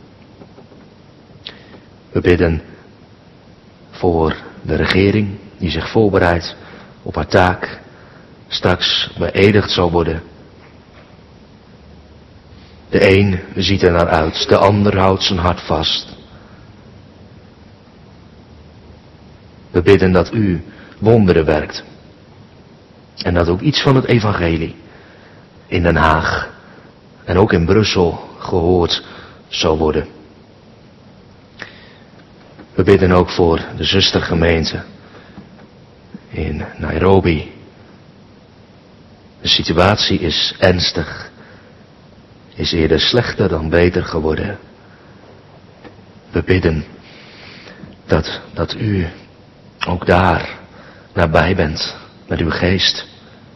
We bidden voor de regering die zich voorbereidt op haar taak, straks beëdigd zal worden. De een ziet er naar uit, de ander houdt zijn hart vast. We bidden dat u wonderen werkt. En dat ook iets van het evangelie in Den Haag en ook in Brussel gehoord zal worden. We bidden ook voor de zustergemeente in Nairobi. De situatie is ernstig, is eerder slechter dan beter geworden. We bidden dat, dat u ook daar nabij bent met uw geest.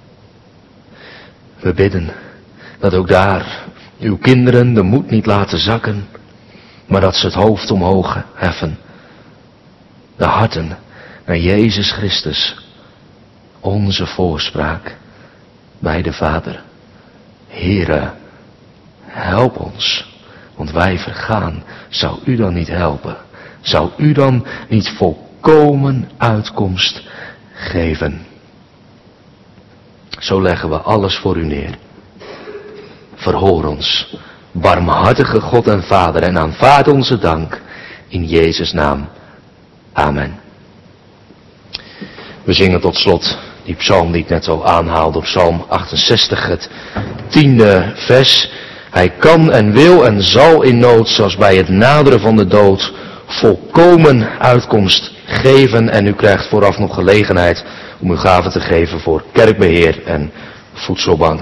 We bidden dat ook daar uw kinderen de moed niet laten zakken, maar dat ze het hoofd omhoog heffen. De harten naar Jezus Christus, onze voorspraak bij de Vader. Heere, help ons, want wij vergaan. Zou u dan niet helpen? Zou u dan niet volkomen uitkomst geven? Zo leggen we alles voor u neer. Verhoor ons, barmhartige God en Vader, en aanvaard onze dank in Jezus' naam. Amen. We zingen tot slot die psalm die ik net al aanhaalde op psalm achtenzestig, het tiende vers. Hij kan en wil en zal in nood, zoals bij het naderen van de dood, volkomen uitkomst geven. En u krijgt vooraf nog gelegenheid om uw gaven te geven voor kerkbeheer en voedselbank.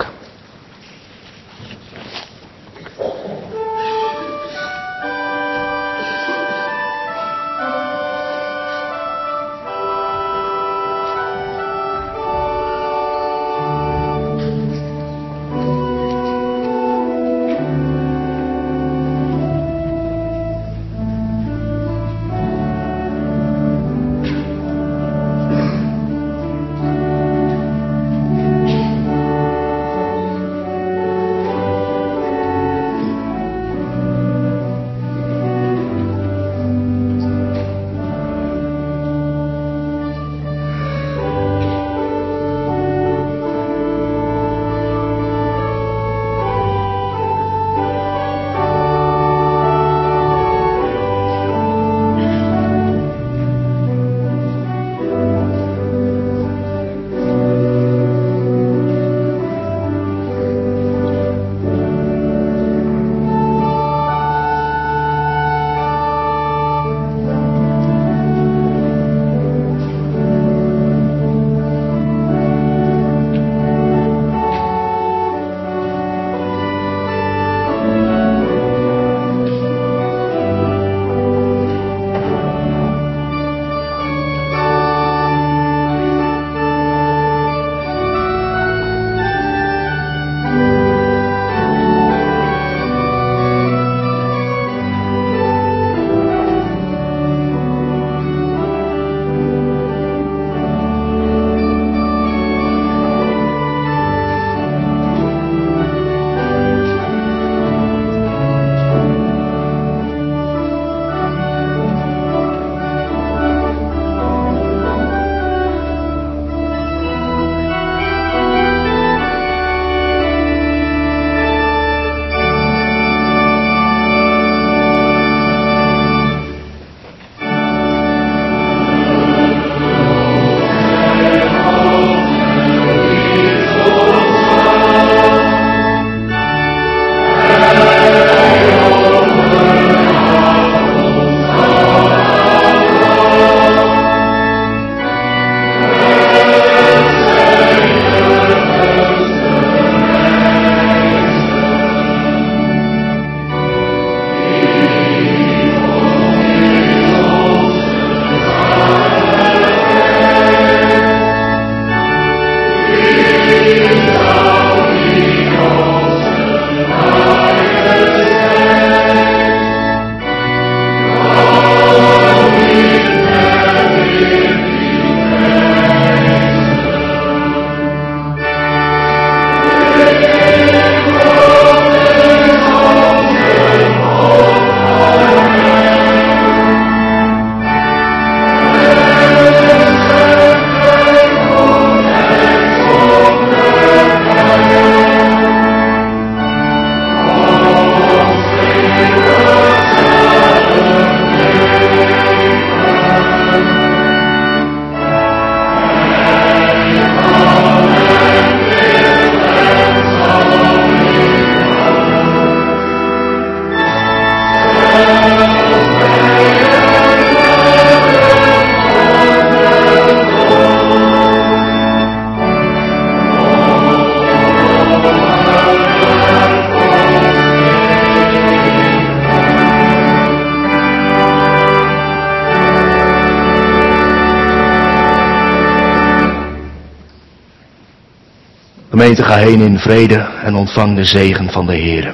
Gemeente, ga heen in vrede en ontvang de zegen van de Heer.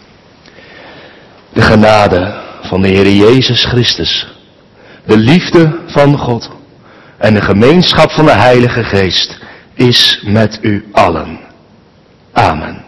De genade van de Heer Jezus Christus, de liefde van God en de gemeenschap van de Heilige Geest is met u allen. Amen.